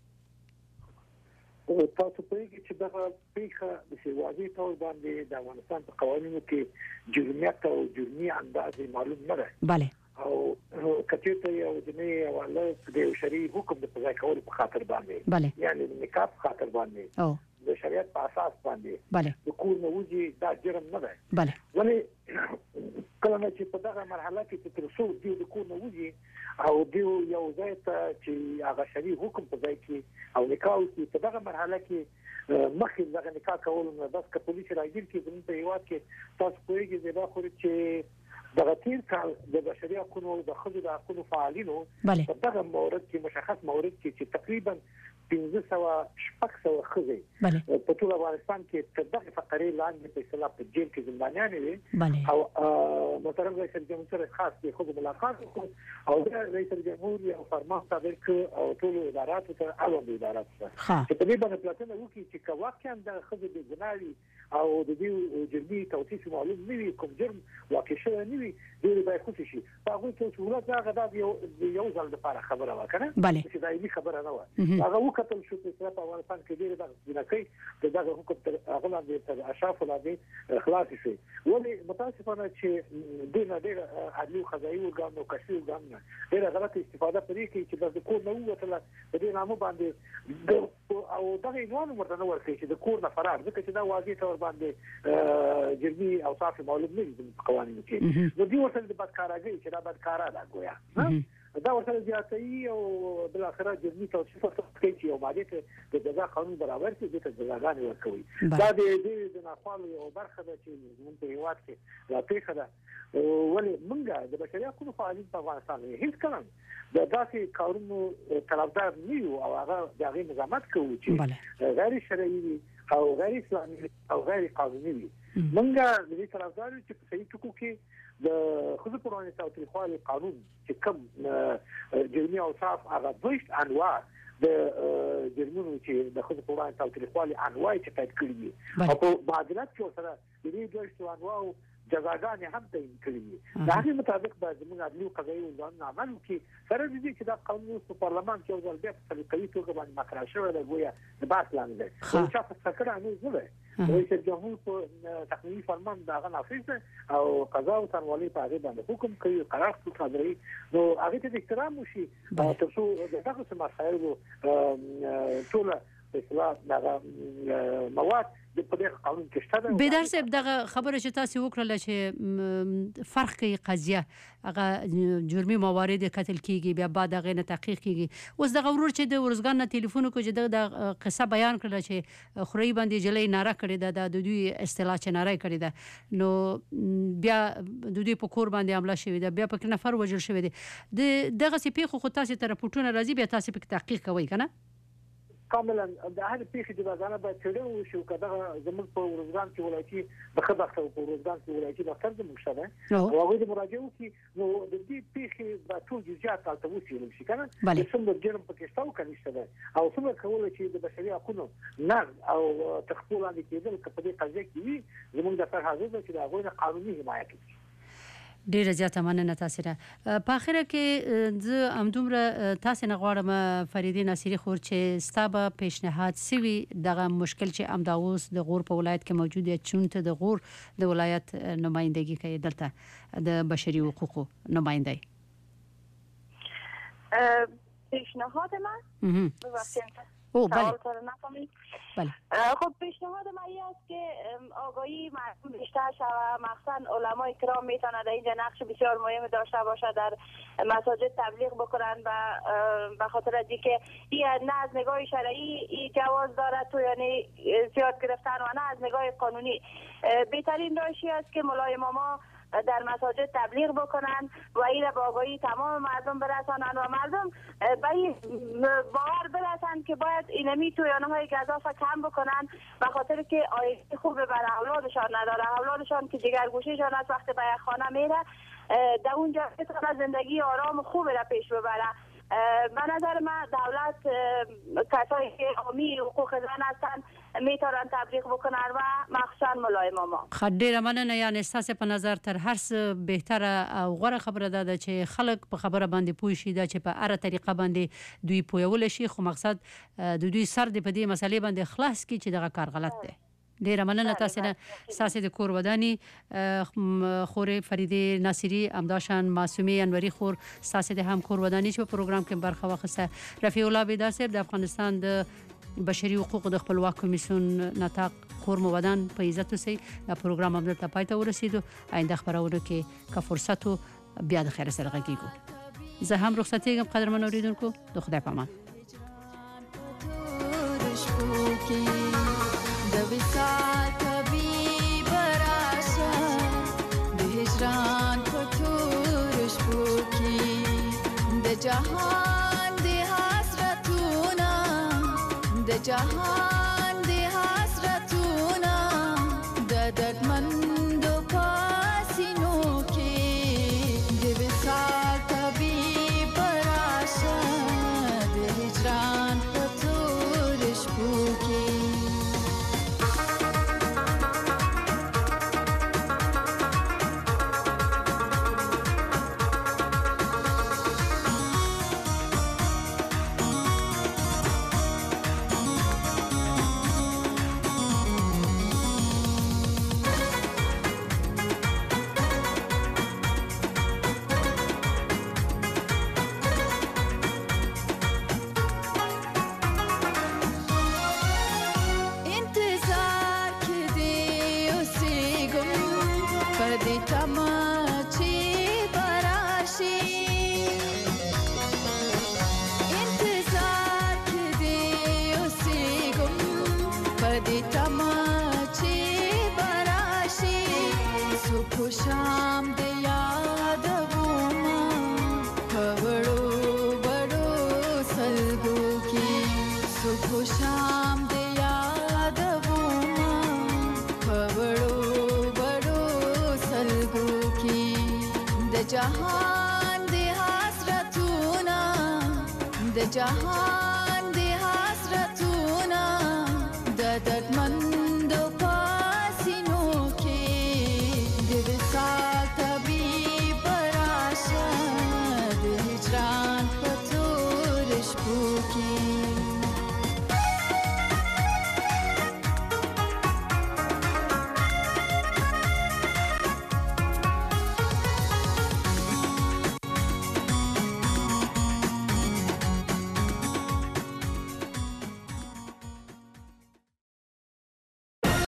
تاسو په کې چې دغه پیخه د سیوازي تور باندې د افغانستان په قوانینو کې جرمیت او جرمي اندازې معلوم نه ده bale او کته ته یو د نه حواله د شرعي حکم د پځای کول په خاطر باندې یعنی د نکاح په خاطر باندې او د شریعت په اساس باندې bale د کور نوځي دا جرم نه ده bale ولې کله چې په دغه مرحله کې تر څو د کور نوځي او دیو یو ځای ته چې هغه شرعي حکم په ځای کې او نکاح کې په دغه مرحله کې مخکې دغه نکاح کول نو بس که پولیس راګیر کې د هیواد کې تاسو کویږي دا خو چې دغه تیر کال د بشري حقوقو د خځو د حقوقو فعالینو په دغه مورد کې مشخص مورد کې چې تقریبا پنځه سوه شپږ سوه ښځې په ټول افغانستان کې تر دغه فقرې لاندې په اصطلاح په جیل کې زندانیانې وي او محترم رئیس جمهور سره خاص د خود ملاقات وکړو او رئیس جمهور یو فرمان صادر کړ او ټول اداراتو ته اړوند ادارات ته چې په دې باندې پلاتنه وکړي چې که واقعا د ښځو د ګناه وي او د دې جرمي توصیف معلوم نه وي کوم جرم واقع شوی نه وي دوی باید خوشي شي هغه ته صورت هغه د یو یو ځل لپاره خبره وکړه چې دایمي خبره نه و هغه وکتل شو چې په افغانستان کې ډېر د جنکۍ د دغه حکم تر هغه لاندې تر اشراف لاندې خلاص شي ولې متاسفانه چې د نه ډېر عدلي خزایي ورګان او کشفي ورګان ډېر غلط استفاده پرې کوي چې د کور نه وته د دې نامو باندې او دغه عنوان ورته نه ورکړي چې د کور نه فرار ځکه چې دا واضح تور باندې جرمي او صافي معلوم نه دي په قوانینو کې نو دوی ورته د بدکارګي چې دا بدکارا ده ګویا دا ورته زیاتې او بل اخر جرمي توصیف کوي چې یو ماده ته د جزا قانون برابر کې د جزاګانې ورکوي دا د دې د ناخوالو یو برخه ده چې موږ په هیواد کې لا پیښه ده ولې موږ د بشري حقوقو فعالین په افغانستان کې هیڅ کلم د داسې کارونو طرفدار نه یو او هغه د هغې مزاحمت کوو چې غیر شرعي او غیر اسلامي او غیر قانوني وي موږ د دې طرفدار یو چې په صحیح ټکو کې د خصوصي پرونې تاوتریخوالي قانون چې کوم جرمي اوصاف هغه دویشت انواع د جرمونو چې د خپل قرآن تاوتریخوالي انواع چې تایید کړي دي او په معادلات کې سره د دې دوه انواع جزاګانې هم تعین کړي دي د هغې مطابق به زموږ عدلي او قضایي وزارتونه عمل وکړي سره د دې چې دا قانون په پارلمان کې یو ځل بیا په سلیقوي توګه باندې مطرح شوی دی ګویا د بحث لاندې دی خو چا په څکړه نه زده رئیس جمهور په تقنیني فرمان د هغه نافذ دی او قضا او څارنوالۍ په هغې باندې حکم کوي قرار صادروي نو هغې ته د احترام وشي تر څو د دغسې مسایلو ټوله اصلاح دغه مواد د په دغه قانون کې شته ده بیدار صاحب دغه خبره چې تاسو وکړله چې فرق کوي قضیه هغه جرمي موارد قتل کیږي بیا بعد هغه نه تحقیق کیږي اوس دغه ورور چې د ورزګان نه ټلیفون کوي چې د قصه بیان کړل چې خوري باندې جلې ناره کړې ده د دوی اصطلاح چې ناره کړې ده نو بیا د دوی په کور باندې حمله شوې ده بیا په نفر وژل شوی دی د دغه سپیخ خو تاسو ته راپورټونه راځي بیا تاسو په تحقیق کوي کنه کاملا د هر پیښې د بازار به تړو شو کده زموږ په ورزګان کې ولایتي د خبرخه په ورزګان کې ولایتي دفتر زموږ شته او هغه د مراجعو کې نو د دې پیښې د ټول جزئیات تاسو وسیلم شي کنه د څومره جرم پکې شته او کني شته او څومره کول چې د بشري حقوقو نه او تخپل باندې کېدل کپه دې قضیه کې زموږ د فرح حاضر چې د هغه قانوني حمایت کوي ډیره زیاته مننه تاسو نه په اخره کې زه همدومره تاسو نه غواړم فریدي ناصری خور چې ستابه پیشنهاد سوي دغه مشکل چې امداوس د غور په ولایت کې موجود دی چونته د غور د ولایت نمائندګي کوي دلته د بشري حقوقو نمائندای پیشنهاد من ببخشید او بله بله خب پیشنهاد من این است که آگاهی مردم بیشتر شود مخصوصا علمای کرام میتونه در اینجا نقش بسیار مهم داشته باشه در مساجد تبلیغ بکنن و به خاطر اینکه این نه از نگاه شرعی این جواز داره تو یعنی زیاد گرفتن و نه از نگاه قانونی بهترین راهی است که ملای ماما در مساجد تبلیغ بکنن و این با آگاهی تمام مردم برسانن و مردم به این باور برسن که باید اینمی تویانه های گزاف کم بکنن به خاطر که آینده خوب برای اولادشان نداره اولادشان که جگرگوشیشان از وقت به خانه میره در اونجا بتونه زندگی آرام خوب را پیش ببره به نظر من دولت کسایی که حامی حقوق زن هستن میتونن تبلیغ بکنن و مخصوصا ملای ماما خډیره مننه یعنی تاسو په نظر تر هر څه بهتره او غوره خبره ده چې خلک په خبره باندې پوه شي دا چې په هر طریقه باندې دوی پوهول شي خو مقصد د دوی سر د په دې مسلې باندې خلاص کی چې دغه کار غلط دی ډیره مننه تاسو نه تاسو د کور ودانی خوري فریدي ناصری امداشان معصومه انوری خور تاسو د هم کور ودانی چې په پروګرام کې برخه واخیسته رفیع الله بیدار صاحب د افغانستان د بشري حقوقو د خپلواک کمیسیون نطاق کور مودان په عزت سي دا پروګرام هم ته پای ته ورسېدو آینده خبرونه کې کا فرصت بیا د خیر سره غږیږو زه هم رخصتېږم قدرمن اوریدونکو د خدای په امان د وصال طبيب راشه د هجران په تور شپو کې د جهان د حسرتونه د جهان د حسرتونه د دردمندو پاسینو کې د وصال طبيب راشه د هجران په تور شپو کې जहान दे हासरतूना दे जहान